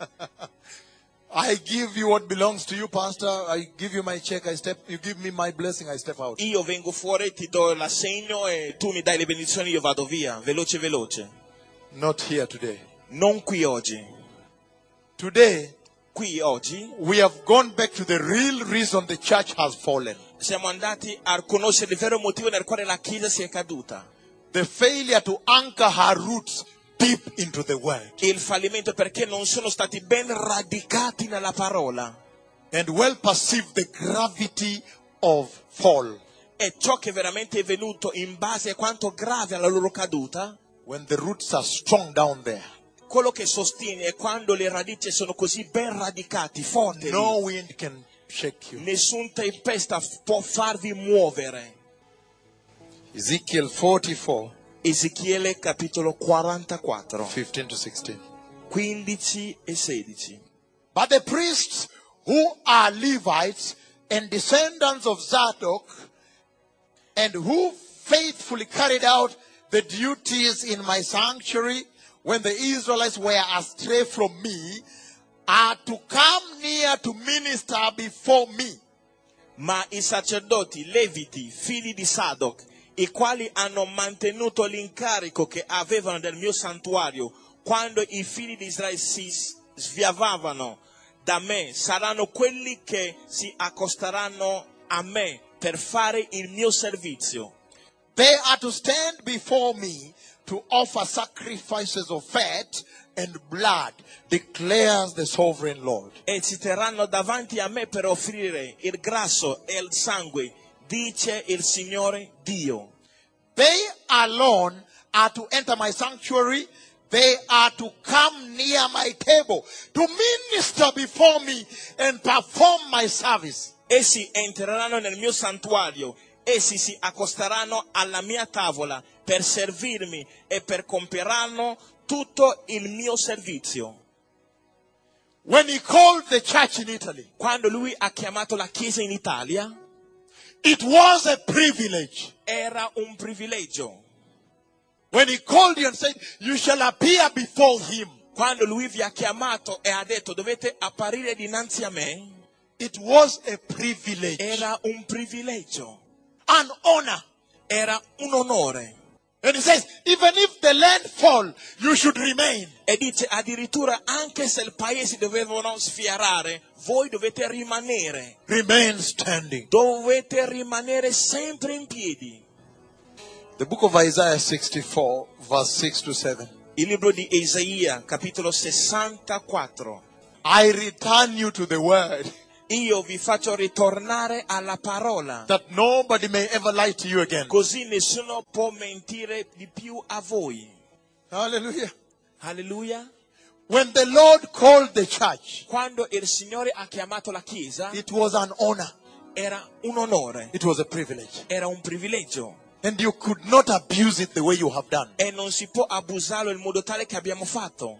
I give you what belongs to you, pastor. I give you my check, I step, you give me my blessing, I step out. Io vengo fuori, ti do l'assegno e tu mi dai le benedizioni, io vado via, veloce, veloce. Not here today. Non qui oggi. Today, Qui oggi we have gone back to the real reason the church has fallen. siamo andati a conoscere il vero motivo nel quale la Chiesa si è caduta. The failure to anchor her roots deep into the word. Il fallimento perché non sono stati ben radicati nella parola. And well perceive the gravity of fall. E ciò che veramente è venuto in base a quanto grave alla loro caduta, When the roots are strong down there, quello che sostiene è quando le radici sono così ben radicati, forti. no wind can shake you. Nessun tempesta f- può farvi muovere. Ezekiel forty-four, Ezechiele capitolo quarantaquattro, fifteen to sixteen. quindici e sedici. But the priests who are Levites and descendants of Zadok, and who faithfully carried out the duties in my sanctuary when the Israelites were astray from me, are to come near to minister before me. Ma i sacerdoti leviti, figli di Sadoc, i quali hanno mantenuto l'incarico che avevano del mio santuario, quando i figli di Israele si sviavavano da me, saranno quelli che si accosteranno a me per fare il mio servizio. They are to stand before me to offer sacrifices of fat and blood, declares the sovereign Lord. E si terranno davanti a me per offrire il grasso e il sangue, dice il Signore Dio. They alone are to enter my sanctuary. They are to come near my table, to minister before me and perform my service. Essi entreranno nel mio santuario, essi si accosteranno alla mia tavola per servirmi e per compieranno tutto il mio servizio. When he called the church in Italy, Quando lui ha chiamato la Chiesa in Italia, it was a privilege. era un privilegio. When he called you and said, you shall appear before him, Quando lui vi ha chiamato e ha detto dovete apparire dinanzi a me, it was a privilege, era un privilegio, an honor. era un onore. And he says, even if the land fall, you should remain. E dice addirittura anche se il paese dovevano sfiorare, voi dovete rimanere. Remain standing. Dovete rimanere sempre in piedi. The book of Isaiah sixty-four, verse six to seven. Il libro di Isaia, capitolo sessantaquattro. I return you to the word, Io vi faccio ritornare alla parola, that nobody may ever lie to you again. così nessuno può mentire di più a voi. Hallelujah. Alleluia. When the Lord called the church, Quando il Signore ha chiamato la Chiesa, it was an honor. era un onore, It was a privilege. era un privilegio. And you could not abuse it the way you have done. E non si può abusarlo in modo tale che abbiamo fatto.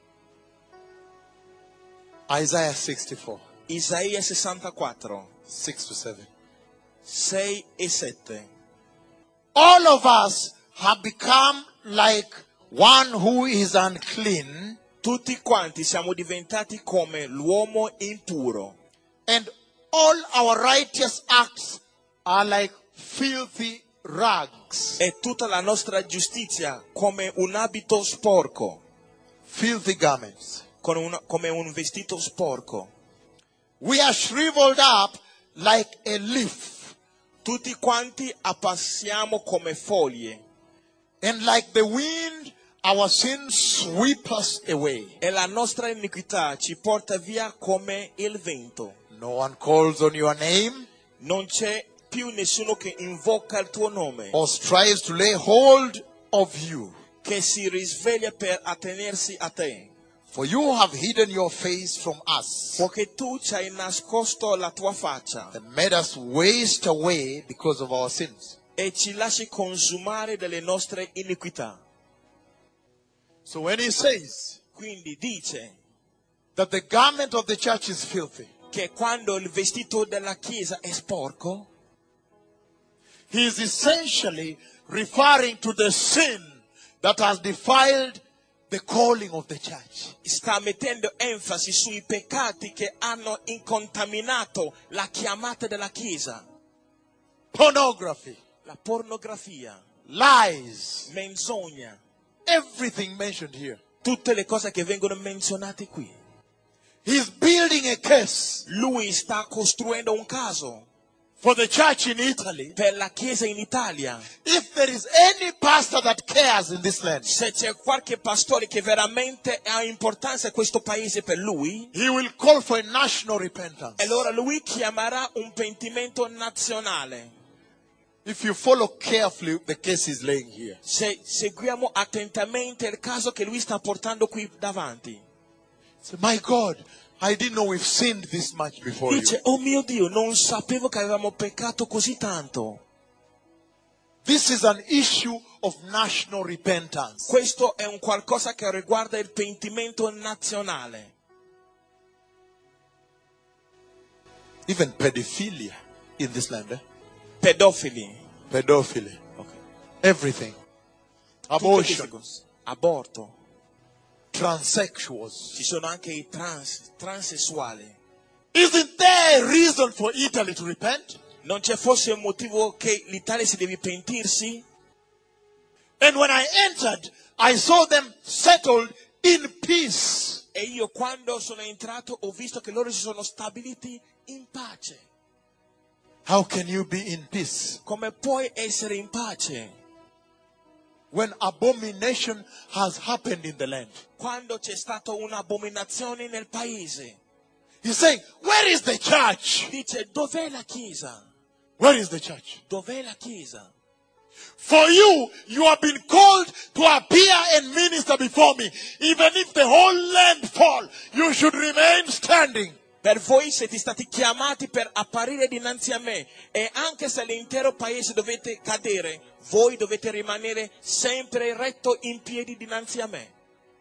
Isaiah sixty-four, Isaia sessantaquattro, six to seven. sei e sette. All of us have become like one who is unclean, Tutti quanti siamo diventati come l'uomo impuro. and all our righteous acts are like filthy rags, e tutta la nostra giustizia come un abito sporco, filthy garments. con un- come un vestito sporco. We are shriveled up like a leaf, Tutti quanti appassiamo come foglie and like the wind, our sins sweep us away. e la nostra iniquità ci porta via come il vento. No one calls on your name Non c'è più nessuno che invoca il tuo nome, or strives to lay hold of you. che si risveglia per attenersi a te. For you have hidden your face from us Poiché tu ci hai nascosto la tua faccia and made us waste away because of our sins. e ci lasci consumare delle nostre iniquità. So when he says Quindi dice that the garment of the church is filthy, che quando il vestito della Chiesa è sporco, he is essentially referring to the sin that has defiled the calling of the church. sta mettendo enfasi sui peccati che hanno incontaminato la chiamata della Chiesa. Pornography, La pornografia, lies, menzogna, everything mentioned here. tutte le cose che vengono menzionate qui. He's building a case Lui sta costruendo un caso for the church in Italy. per la Chiesa in Italia. If there is any pastor that cares in this land, Se c'è qualche pastore che veramente ha importanza in questo paese per lui, he will call for a national repentance. allora lui chiamerà un pentimento nazionale. If you follow carefully the case he's laying here, Se seguiamo attentamente il caso che lui sta portando qui davanti, say, my God, I didn't know we've sinned this much before you. dice: oh mio Dio, non sapevo che avevamo peccato così tanto. This is an issue of national repentance. Questo è un qualcosa che riguarda il pentimento nazionale. Even pedophilia in this land. Eh? Pedofili, Pedophilia. okay. Everything. Tutte Abortion. queste cose. Aborto, Transsexuals. ci sono anche i trans, transessuali. Isn't there a reason for Italy to repent? Non c'è forse un motivo che l'Italia si deve pentirsi? And when I entered, I saw them settled in peace. E io quando sono entrato ho visto che loro si sono stabiliti in pace. How can you be in peace Come puoi essere in pace when abomination has happened in the land? quando c'è stata un'abominazione nel paese? He's saying, where is the church? Dice: dov'è la Chiesa? Where is the church? Dov'è la Chiesa? For you, you have been called to appear and minister before me. Even if the whole land fall, you should remain standing. Per voi siete stati chiamati per apparire dinanzi a me, e anche se l'intero paese dovete cadere, voi dovete rimanere sempre retto in piedi dinanzi a me.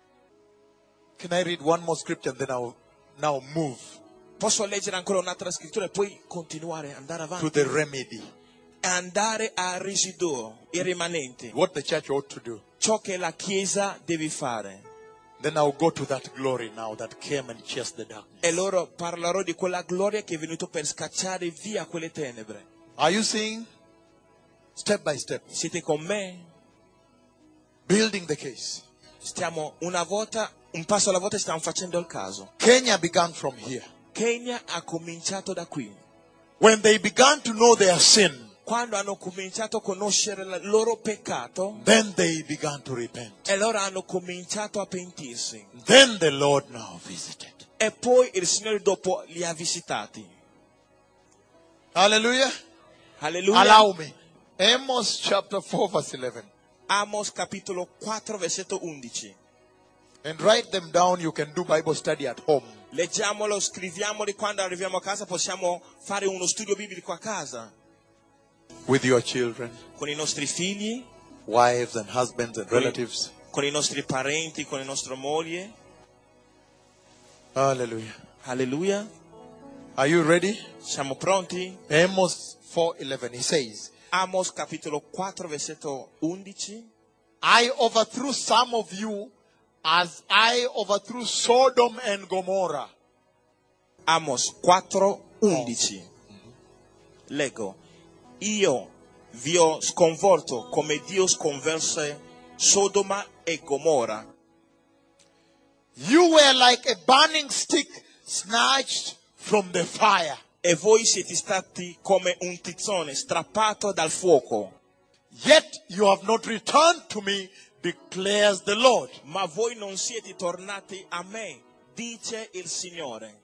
Can I read one more scripture and then I'll now move Posso leggere ancora un'altra scrittura e poi continuare, andare to avanti, the remedy? andare al residuo, i rimanenti, What the church ought to do. ciò che la Chiesa deve fare. Then I'll go to that glory now that came and chased the darkness. E loro parlerò di quella gloria che è venuta per scacciare via quelle tenebre. Are you seeing? Step by step. Siete con me? Building the case. Stiamo una volta, un passo alla volta, stiamo facendo il caso. Kenya began from here. Kenya ha cominciato da qui. When they began to know their sin, Quando hanno cominciato a conoscere il loro peccato, then they began to repent. e loro hanno cominciato a pentirsi. Then the Lord now visited. E poi il Signore dopo li ha visitati. Hallelujah. Alleluia. Allow me. Amos chapter four verse eleven. Amos capitolo quattro versetto undici. And write them down. You can do Bible study at home. Leggiamolo, scriviamoli, quando arriviamo a casa possiamo fare uno studio biblico a casa. With your children, Con i nostri figli, wives and husbands and relatives. con i nostri parenti, con le nostre mogli. Hallelujah. Alleluia. Are you ready? Siamo pronti? Amos four eleven. He says, Amos capitolo quattro versetto undici. I overthrew some of you as I overthrew Sodom and Gomorrah. Amos quattro undici. Leggo. Io vi ho sconvolto come Dio sconvolse Sodoma e Gomorra. You were like a burning stick snatched from the fire. E voi siete stati come un tizzone strappato dal fuoco. Yet you have not returned to me, declares the Lord. Ma voi non siete tornati a me, dice il Signore.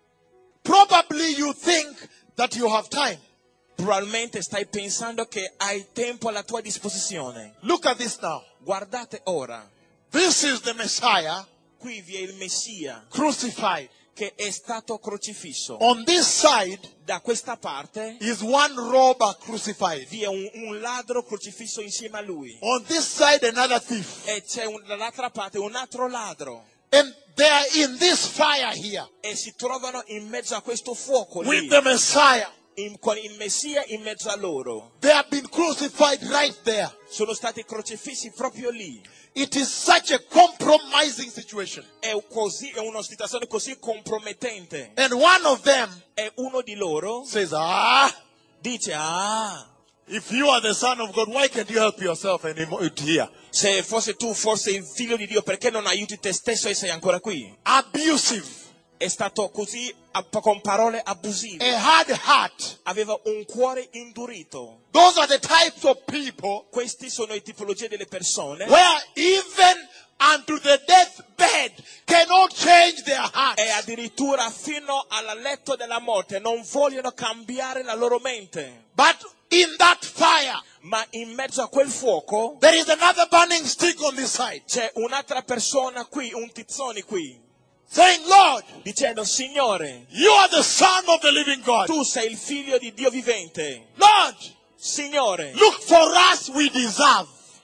Probably you think that you have time. Probabilmente stai pensando che hai tempo alla tua disposizione. Look at this now. Guardate ora, This is the Messiah qui vi è il Messia crucified. che è stato crocifisso. On this side Da questa parte is one robber crucified. vi è un, un ladro crocifisso insieme a lui. On this side another thief. E c'è un- dall'altra parte un altro ladro. And they are in this fire here E si trovano in mezzo a questo fuoco lì, with the Messiah. in- con il Messia in mezzo a loro. They have been crucified right there. Sono stati crocifissi proprio lì. It is such a compromising situation. È, così, è una situazione così compromettente. And one of them E uno di loro says, ah, dice, ah, if you are the Son of God, why can't you help yourself anymore here? se fosse tu forse il figlio di Dio, perché non aiuti te stesso e sei ancora qui? Abusive, È stato così, a- con parole abusive. a hard heart. Aveva un cuore indurito. Those are the types of people Questi sono le tipologie delle persone where even unto the deathbed cannot change their heart. e addirittura fino al letto della morte non vogliono cambiare la loro mente. But in that fire, Ma in mezzo a quel fuoco there is another burning stick on this side, c'è un'altra persona qui, un tizzone qui, saying, Lord, dicendo, Signore, you are the Son of the living God. tu sei il figlio di Dio vivente. Lord, Signore, look for us, we deserve.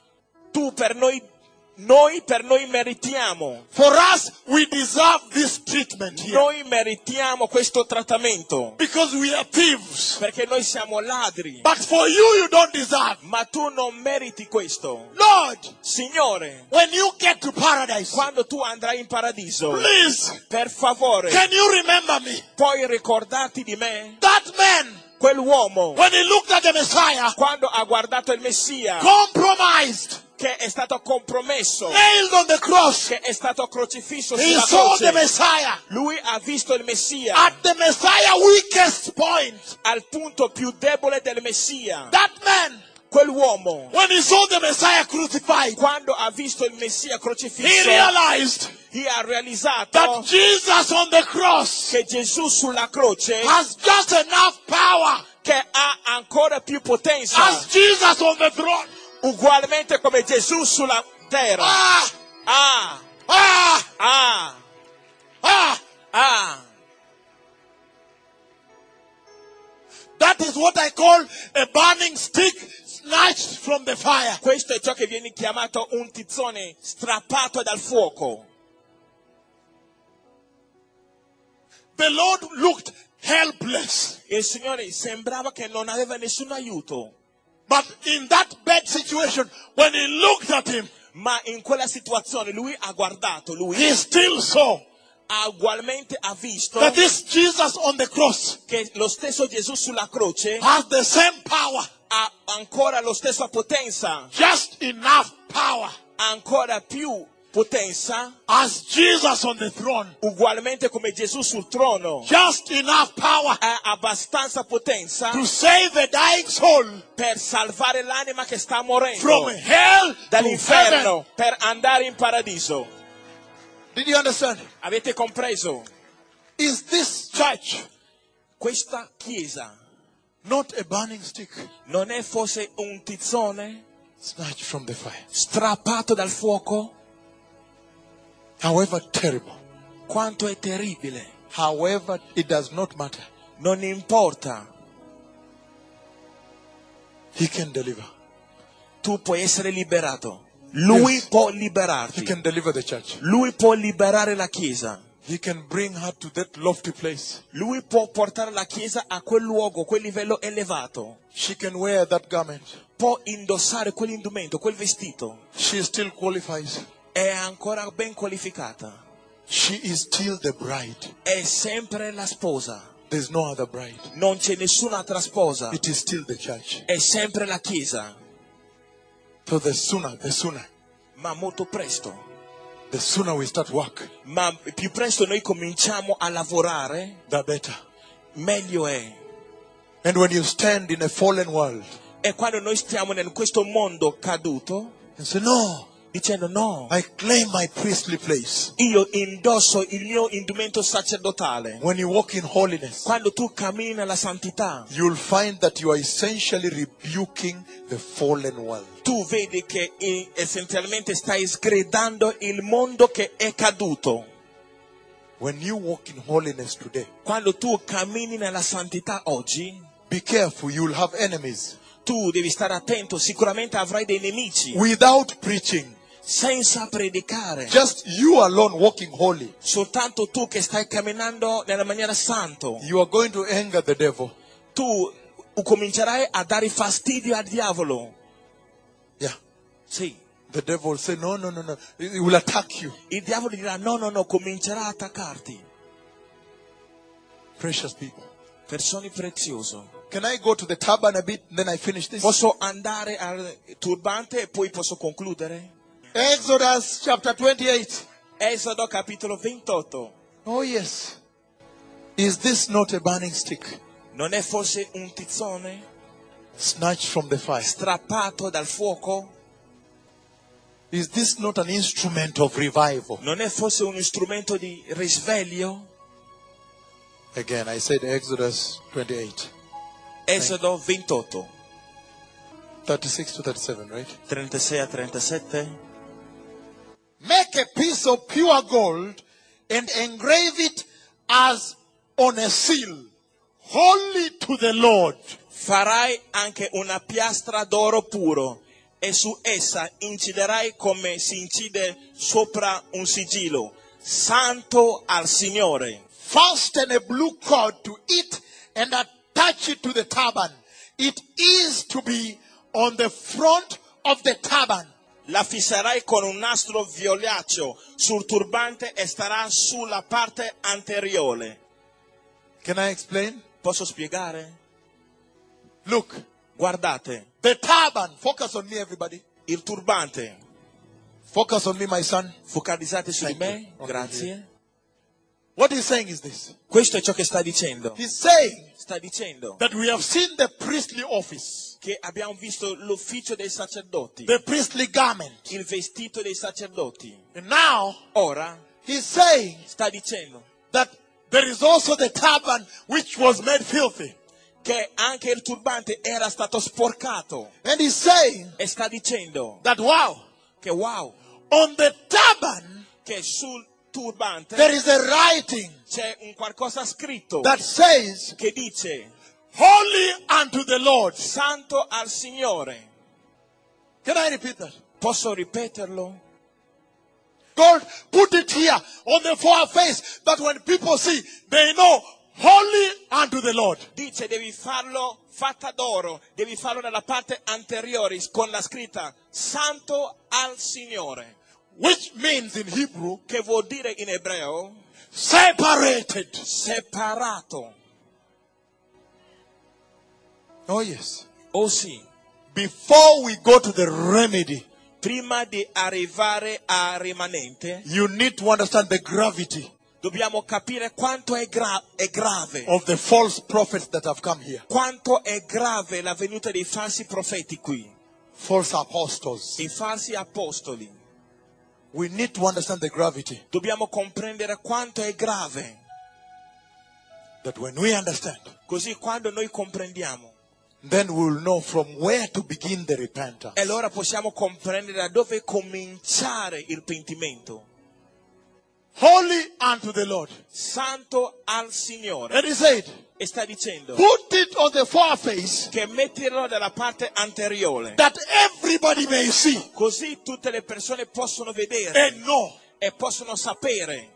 tu per noi, noi per noi meritiamo. For us, we deserve this treatment here. Noi meritiamo questo trattamento. Because we are thieves. Perché noi siamo ladri. But for you, you don't deserve. Ma tu non meriti questo. Lord, Signore, when you get to paradise, quando tu andrai in paradiso, please, per favore, can you remember me? puoi ricordarti di me? That man, Quell'uomo, when he looked at the Messiah, quando ha guardato il Messia, compromised, che è stato compromesso, nailed on the cross, che è stato crocifisso he sulla saw the croce, Messiah lui ha visto il Messia at the Messiah's weakest point. al punto più debole del Messia. That man, Quell'uomo, when he saw the Messiah crucified, quando ha visto il Messia he crocifisso, realized chi ha realizzato that Jesus on the cross che Gesù sulla croce, has just enough power che ha ancora più potenza, as Jesus on the throne. ugualmente come Gesù sulla terra. Ah, Ah, ah, ah, ah. ah. That is what I call a burning stick snatched from the fire. Questo è ciò che viene chiamato un tizzone strappato dal fuoco. The Lord looked helpless. Il Signore sembrava che non aveva nessun aiuto, But in that bad situation, when he looked at him, ma in quella situazione lui ha guardato, lui he still saw ha ugualmente ha visto that this Jesus on the cross che lo stesso Gesù sulla croce has the same power, ha ancora la stessa potenza, just enough power, ancora più potenza, as Jesus on the throne. ugualmente come Gesù sul trono, Just enough power ha abbastanza potenza to save the dying soul per salvare l'anima che sta from morendo hell to dall'inferno, heaven. per andare in paradiso. Did you understand? Avete compreso? Is this church Questa chiesa not a burning stick non è forse un tizzone snatched from the fire? strappato dal fuoco? However terrible, Quanto è terribile! however, it does not matter. Non importa, He can deliver. tu puoi essere liberato. Lui Yes. può He liberarti. can deliver the church. Lui può liberare la chiesa. He can bring her to that lofty place. Lui può portare la chiesa a quel luogo, quel livello elevato. She can wear that garment. Può indossare quell'indumento, quel vestito. She still qualifies. È ancora ben qualificata. She is still the bride. È sempre la sposa. There's no other bride. Non c'è nessuna altra sposa. It is still the church. È sempre la Chiesa. So the sooner, the sooner, Ma molto presto. the sooner we start work, Ma più presto noi cominciamo a lavorare, the better. meglio è. And when you stand in a fallen world E quando noi stiamo in questo mondo caduto, and say, no, dicendo no, I claim my priestly place. io indosso il mio indumento sacerdotale. When you walk in holiness, Quando tu cammini nella santità, you'll find that you are essentially rebuking the fallen world. tu vedi che eh, essenzialmente stai sgridando il mondo che è caduto. When you walk in holiness today, Quando tu cammini nella santità oggi, be careful, you'll have enemies. tu devi stare attento, sicuramente avrai dei nemici. Without preaching, Senza predicare, just you alone walking holy, soltanto tu che stai camminando nella maniera santo, you are going to anger the devil. tu comincerai a dare fastidio al diavolo. Yeah. Sì, The devil will say, no, no, no, no. He will attack you. il diavolo dirà no, no, no, comincerà a attaccarti. Precious people. Persone preziose. Can I go to the turban a bit, then I finish this? Posso andare al turbante e poi posso concludere? Exodus chapter twenty-eight. Esodo capitolo ventotto. Oh yes. Is this not a burning stick Non è forse un tizzone snatched from the fire? strappato dal fuoco? Is this not an instrument of revival? Non è forse un strumento di risveglio? Again, I said Exodus twenty-eight. Esodo ventotto, thirty-six to thirty-seven, right? trentasei a trentasette. Make a piece of pure gold and engrave it as on a seal, holy to the Lord. Farai anche una piastra d'oro puro e su essa inciderai come si incide sopra un sigillo, santo al Signore. Fasten a blue cord to it and attach it to the turban. It is to be on the front of the turban. La fisserai con un nastro violaceo sul turbante e starà sulla parte anteriore. Can I explain? Posso spiegare? Look, Guardate, the turban, focus on me everybody. il turbante. Focus on me, my son. Focalizzate su di Thank me. you. Grazie. What he's saying is this. Questo è ciò che sta dicendo. He's saying Sta dicendo that we have seen the priestly office, che abbiamo visto l'ufficio dei sacerdoti, the priestly garment. il vestito dei sacerdoti. And now Ora he's saying sta dicendo that there is also the turban which was made filthy. che anche il turbante era stato sporcato. And he's saying E sta dicendo that, wow, che wow, on the turban che sul turbante there is a writing c'è un qualcosa scritto that says, che dice holy unto the Lord. santo al Signore. Can I repeat that? Posso ripeterlo? God put it here on the foreface that when people see, they know holy unto the Lord. Dice devi farlo fatta d'oro, devi farlo nella parte anteriore con la scritta santo al Signore, Which means in Hebrew, che vuol dire in ebreo separated. separato. Oh yes. Oh sì, Before we go to the remedy, prima di arrivare a rimanente you need to understand the gravity dobbiamo capire quanto è, gra- è grave, of the false prophets that have come here. quanto è grave la venuta dei falsi profeti qui, False apostles. i falsi apostoli. We need to understand the gravity. Dobbiamo comprendere quanto è grave. That when we understand, Così quando noi comprendiamo, then we will know from where to begin the repentance. e allora possiamo comprendere da dove cominciare il pentimento. Holy unto the Lord. Santo al Signore. And he said, E sta dicendo put it on the foreface che metterlo nella parte anteriore, that everybody may see così tutte le persone possono vedere and know. e possono sapere.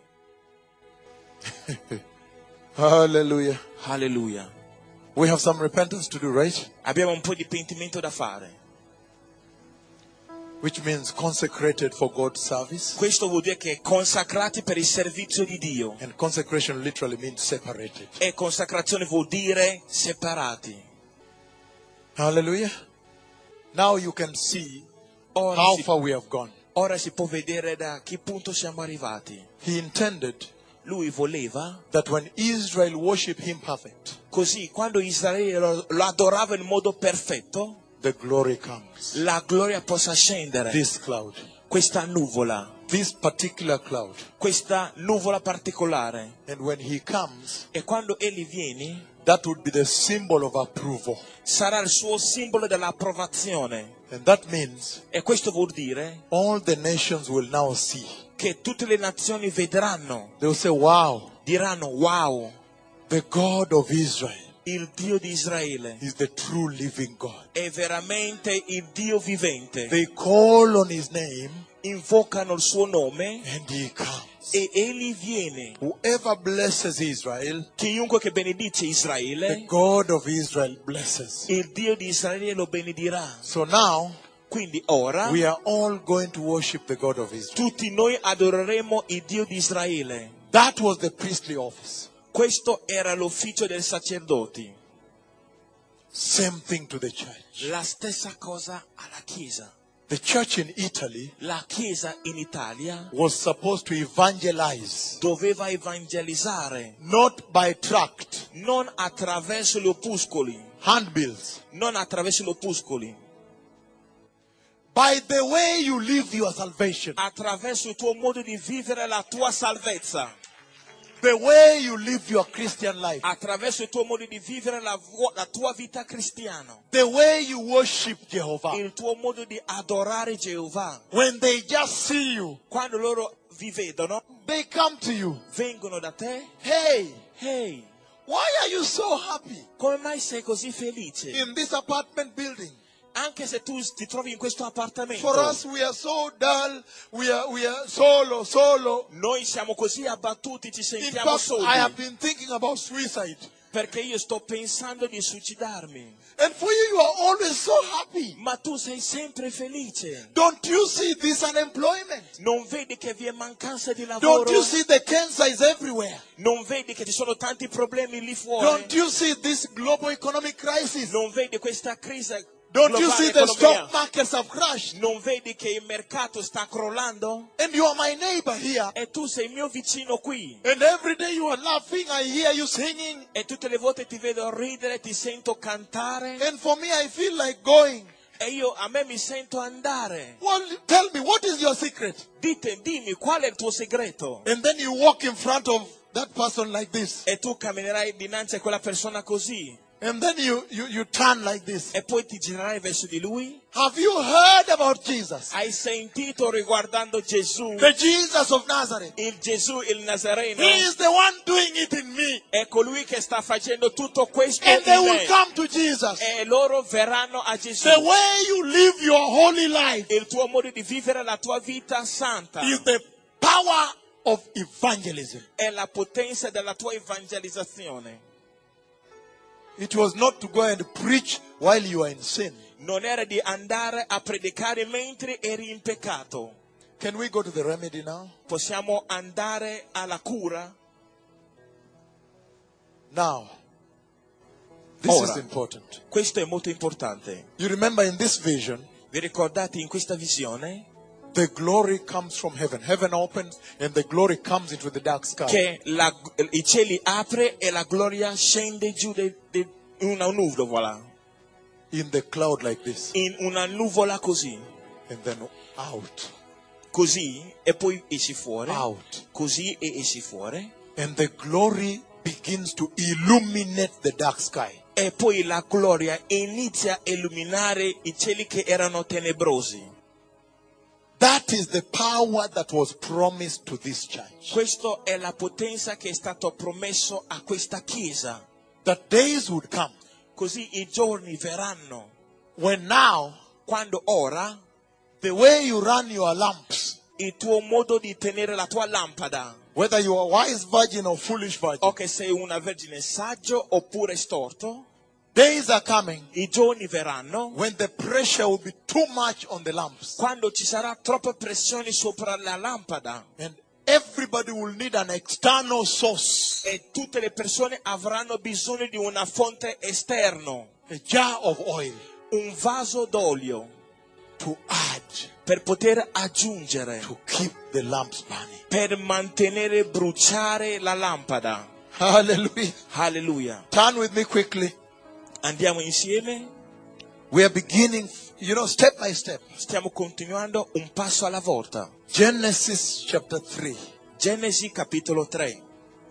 Hallelujah. Alleluia. We have some repentance to do, right? Abbiamo un po' di pentimento da fare. which means consecrated for God's service. Questo vuol dire che consacrati per il servizio di Dio. And consecration literally means separated. E consacrazione vuol dire separati. Hallelujah. Now you can see Ora how si, far we have gone. ora si può vedere da che punto siamo arrivati. He intended Lui voleva that when Israel worshiped him perfect, così quando Israele lo, lo adorava in modo perfetto, the glory comes. la gloria possa scendere. This cloud, Questa nuvola, this particular cloud. questa nuvola particolare. And when he comes, E quando egli viene, that would be the symbol of approval. sarà il suo simbolo dell'approvazione. And that means E questo vuol dire all the nations will now see. che tutte le nazioni vedranno, They will say, wow, diranno: wow, the God of Israel il Dio di Israele is the true living God. è veramente il Dio vivente. They call on his name Invocano il suo nome and he comes. e egli viene. Whoever blesses Israel, Chiunque che benedice the Israele, God of Israel blesses. il Dio di Israele lo benedirà. So now, Quindi ora we are all going to worship the God of Israel. tutti noi adoreremo il Dio di Israele. That was the priestly office. Questo era l'ufficio dei sacerdoti. Same thing to the church. La stessa cosa alla Chiesa. The church in Italy La Chiesa in Italia was supposed to evangelize, doveva evangelizzare not by tract, non attraverso gli opuscoli, handbills, non attraverso gli opuscoli, by the way you live your salvation, attraverso il tuo modo di vivere la tua salvezza, the way you live your Christian life, attraverso il tuo modo di vivere la, vo- la tua vita cristiana, the way you worship Jehovah. il tuo modo di adorare Geova. When they just see you, Quando loro vi vedono, they come to you. vengono da te: Hey, hey, why are you so happy come mai sei così felice? in this apartment building? Anche se tu ti trovi in questo appartamento, For us, we are so dull. We are, we are solo, solo. noi siamo così abbattuti, ci In sentiamo fact, soli. I have been thinking about suicide. Perché io sto pensando di suicidarmi. And for you, you are always so happy. Ma tu sei sempre felice. Don't you see this unemployment? Non vedi che vi è mancanza di Don't lavoro? you see the cancer is everywhere? Non vedi che ci sono tanti problemi lì fuori? Don't you see this global economic crisis? Non vedi questa crisi Don't you globale see the economia? stock markets have crashed? Non vedi che il mercato sta crollando? And you are my neighbor here. E tu sei il mio vicino qui. And every day you are laughing, I hear you singing. E tutte le volte ti vedo ridere, ti sento cantare. And for me, I feel like going. E io, a me mi sento andare. Well, tell me, what is your secret? Dite, dimmi, qual è il tuo segreto? And then you walk in front of that person like this. E tu camminerai dinanzi a quella persona così. And then you, you, you turn like this. E poi ti girerai verso di lui. Have you heard about Jesus? Hai sentito riguardando Gesù? The Jesus of Nazareth. Il Gesù, il Nazareno. He is the one doing it in me. È colui che sta facendo tutto questo And they in will me. come to Jesus. E loro verranno a Gesù. The way you live your holy life Il tuo modo di vivere la tua vita santa is the power of evangelism. è la potenza della tua evangelizzazione. It was not to go and preach while you are in sin. Non era di andare a predicare mentre eri in peccato. Can we go to the remedy now? Possiamo andare alla cura? Now, this Ora. is important. Questo è molto importante. You remember in this vision, Vi ricordate in questa visione the glory comes from heaven. Heaven opens and the glory comes into the dark sky. che la, i cieli apre e la gloria scende giù de, de, in una nuvola, In the cloud like this. in una nuvola così, And then out. così e poi esci fuori, Out. così e esci fuori And the glory begins to illuminate the dark sky. e poi la gloria inizia a illuminare i cieli che erano tenebrosi. That is the power that was promised to this church. Questa è la potenza che è stato promesso a questa chiesa. That days would come Così i giorni verranno when now quando ora the way you run your lamps, il tuo modo di tenere la tua lampada, whether you are wise virgin or foolish virgin, o che sei una vergine saggio oppure storto, Days are coming I giorni verranno when the pressure will be too much on the lamps. quando ci sarà troppa pressione sopra la lampada And everybody will need an external source, e tutte le persone avranno bisogno di una fonte esterna, a jar of oil, un vaso d'olio to add, per poter aggiungere, to keep the lamps burning. per mantenere bruciare la lampada. Hallelujah. Alleluia. Turn with me quickly. Andiamo insieme, We are beginning, you know, step by step. stiamo continuando un passo alla volta. Genesis chapter three, Genesi capitolo tre,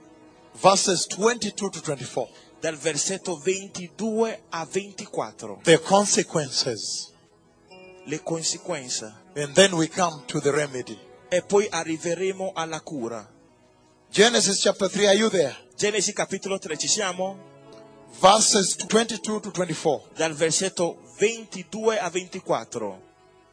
verses twenty-two to twenty-four. dal versetto ventidue a ventiquattro. The consequences. Le conseguenze. And then we come to the remedy. E poi arriveremo alla cura. Genesis chapter three, are you there? Genesi capitolo tre, ci siamo? Verses twenty-two to twenty-four. Dal versetto ventidue a ventiquattro.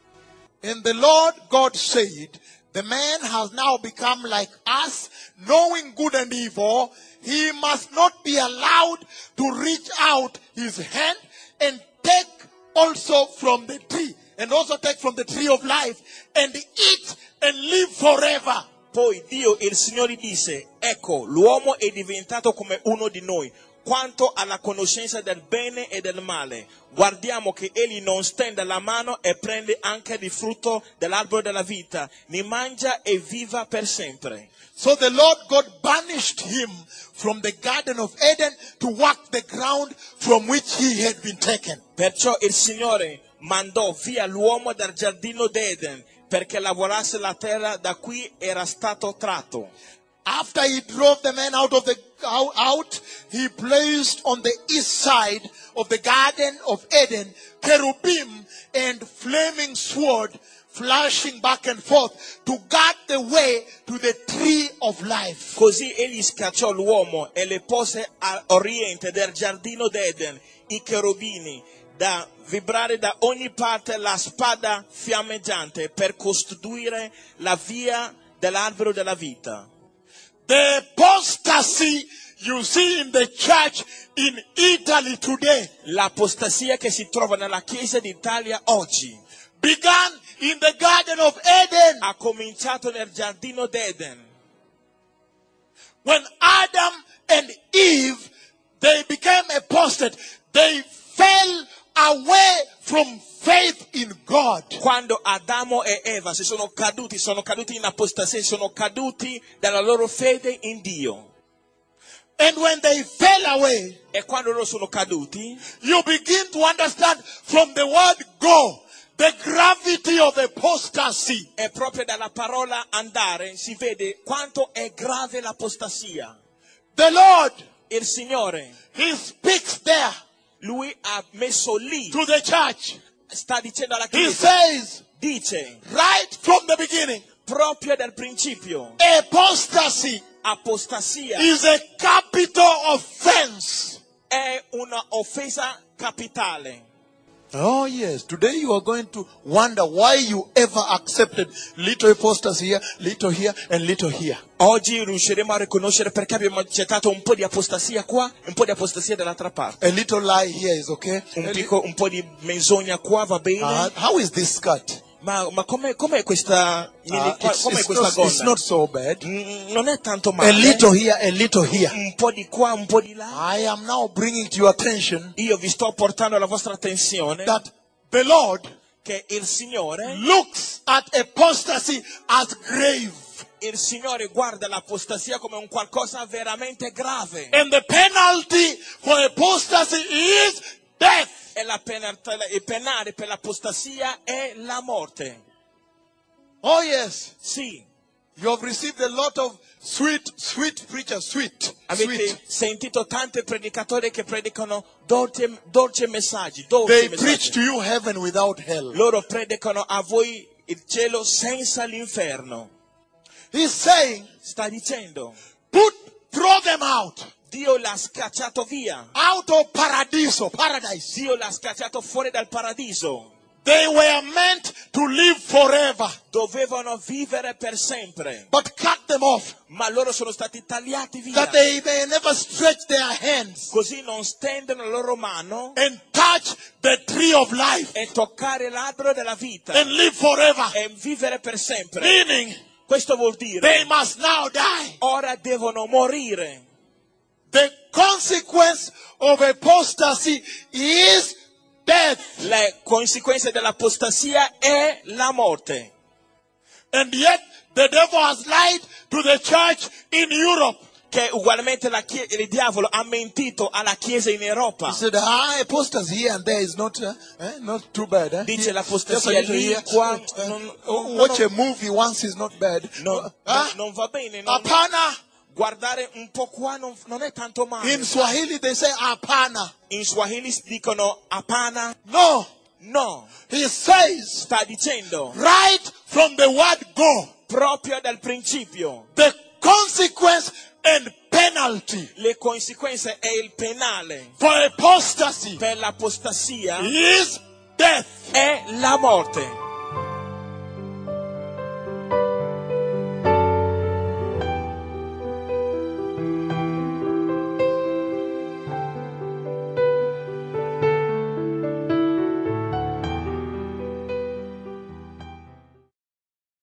And the Lord God said, the man has now become like us, knowing good and evil. He must not be allowed to reach out his hand and take also from the tree, and also take from the tree of life, and eat and live forever. Poi Dio, il Signore, disse: ecco, l'uomo è diventato come uno di noi, quanto alla conoscenza del bene e del male. Guardiamo che egli non stenda la mano e prende anche il frutto dell'albero della vita, ne mangia e viva per sempre. So the Lord God banished him from the Garden of Eden to work the ground from which he had been taken. Perciò il Signore mandò via l'uomo dal giardino d'Eden perché lavorasse la terra da cui era stato tratto. After he drove the man out of the out, he placed on the east side of the Garden of Eden cherubim and flaming sword flashing back and forth to guard the way to the tree of life. Così egli scacciò l'uomo e le pose a oriente del giardino d'Eden i cherubini da vibrare da ogni parte la spada fiammeggiante per costruire la via dell'albero della vita. The apostasy you see in the church in Italy today L'apostasia che si trova nella Chiesa d'Italia oggi began in the Garden of Eden ha cominciato nel giardino d'Eden. when Adam and Eve, they became apostate. They fell away from faith in God. Quando Adamo e Eva si sono caduti, sono caduti in apostasia, sono caduti dalla loro fede in Dio. And when they fell away, E quando loro sono caduti, you begin to understand from the word go, the gravity of apostasy. è proprio dalla parola andare si vede quanto è grave l'apostasia. The Lord, Il Signore, He speaks there Lui ha messo lì, to the church. sta dicendo alla He Chiesa, says, dice, right from the beginning, proprio dal principio, apostasy apostasia is a capital offense. è una offesa capitale. Oh yes, today you are going to wonder why you ever accepted little apostasy here, little here, and little here. Oggi riusciremo a riconoscere perché abbiamo accettato un po' di apostasia qua e un po' di apostasia dall'altra parte. A little lie here is okay. Un, A li- picco, un po' di menzogna qua va bene. Uh, how is this skirt? Ma, ma com'è, com'è questa, Uh, qua- it's, com'è it's questa not, it's gonna? not so bad. Mm, non è tanto A male. little here, a little here. Un po' di qua, un po' di là. I am now bringing to your attention Io vi sto portando alla vostra attenzione that the Lord che il Signore, looks at apostasy as grave. il Signore guarda l'apostasia come un qualcosa veramente grave. And the penalty for apostasy is death. E la penalità, il penale per l'apostasia è la morte. Oh yes. Sì, You have received a lot of sweet, sweet preachers, sweet, avete sweet. sentito tanti predicatori che predicano dolci, dolci messaggi, dolci They messaggi. preach to you heaven without hell. Loro predicano a voi il cielo senza l'inferno. He's saying, Sta dicendo, put, throw them out, Dio l'ha scacciato via. out of paradiso, paradise. Dio l'ha scacciato fuori dal paradiso. They were meant to live forever, Dovevano vivere per sempre. but cut them off, ma loro sono stati tagliati via, that they may never stretch their hands così non stendono la loro mano and touch the tree of life e toccare l'albero della vita and live forever. e vivere per sempre. Meaning, Questo vuol dire they must now die. ora devono morire. The consequence of apostasy is death. Le conseguenze dell'apostasia è la morte. And yet, the devil has lied to the church in Europe. Che ugualmente la chie- il diavolo ha mentito alla Chiesa in Europa. He said, ah, apostasy here and there is not, uh, eh, not too bad. Eh? Dice Here- l'apostasia just a little lì, here. qua, Uh, non- uh, non- watch non- a movie once is not bad. Non, Ah, non- non va bene, non- apana. guardare un po' qua non, non è tanto male. In Swahili they say apana. In Swahili dicono apana. No. No, He says, sta dicendo right from the word go, proprio dal principio. the consequence and penalty Le conseguenze e il penale for apostasy per l'apostasia is death. è la morte.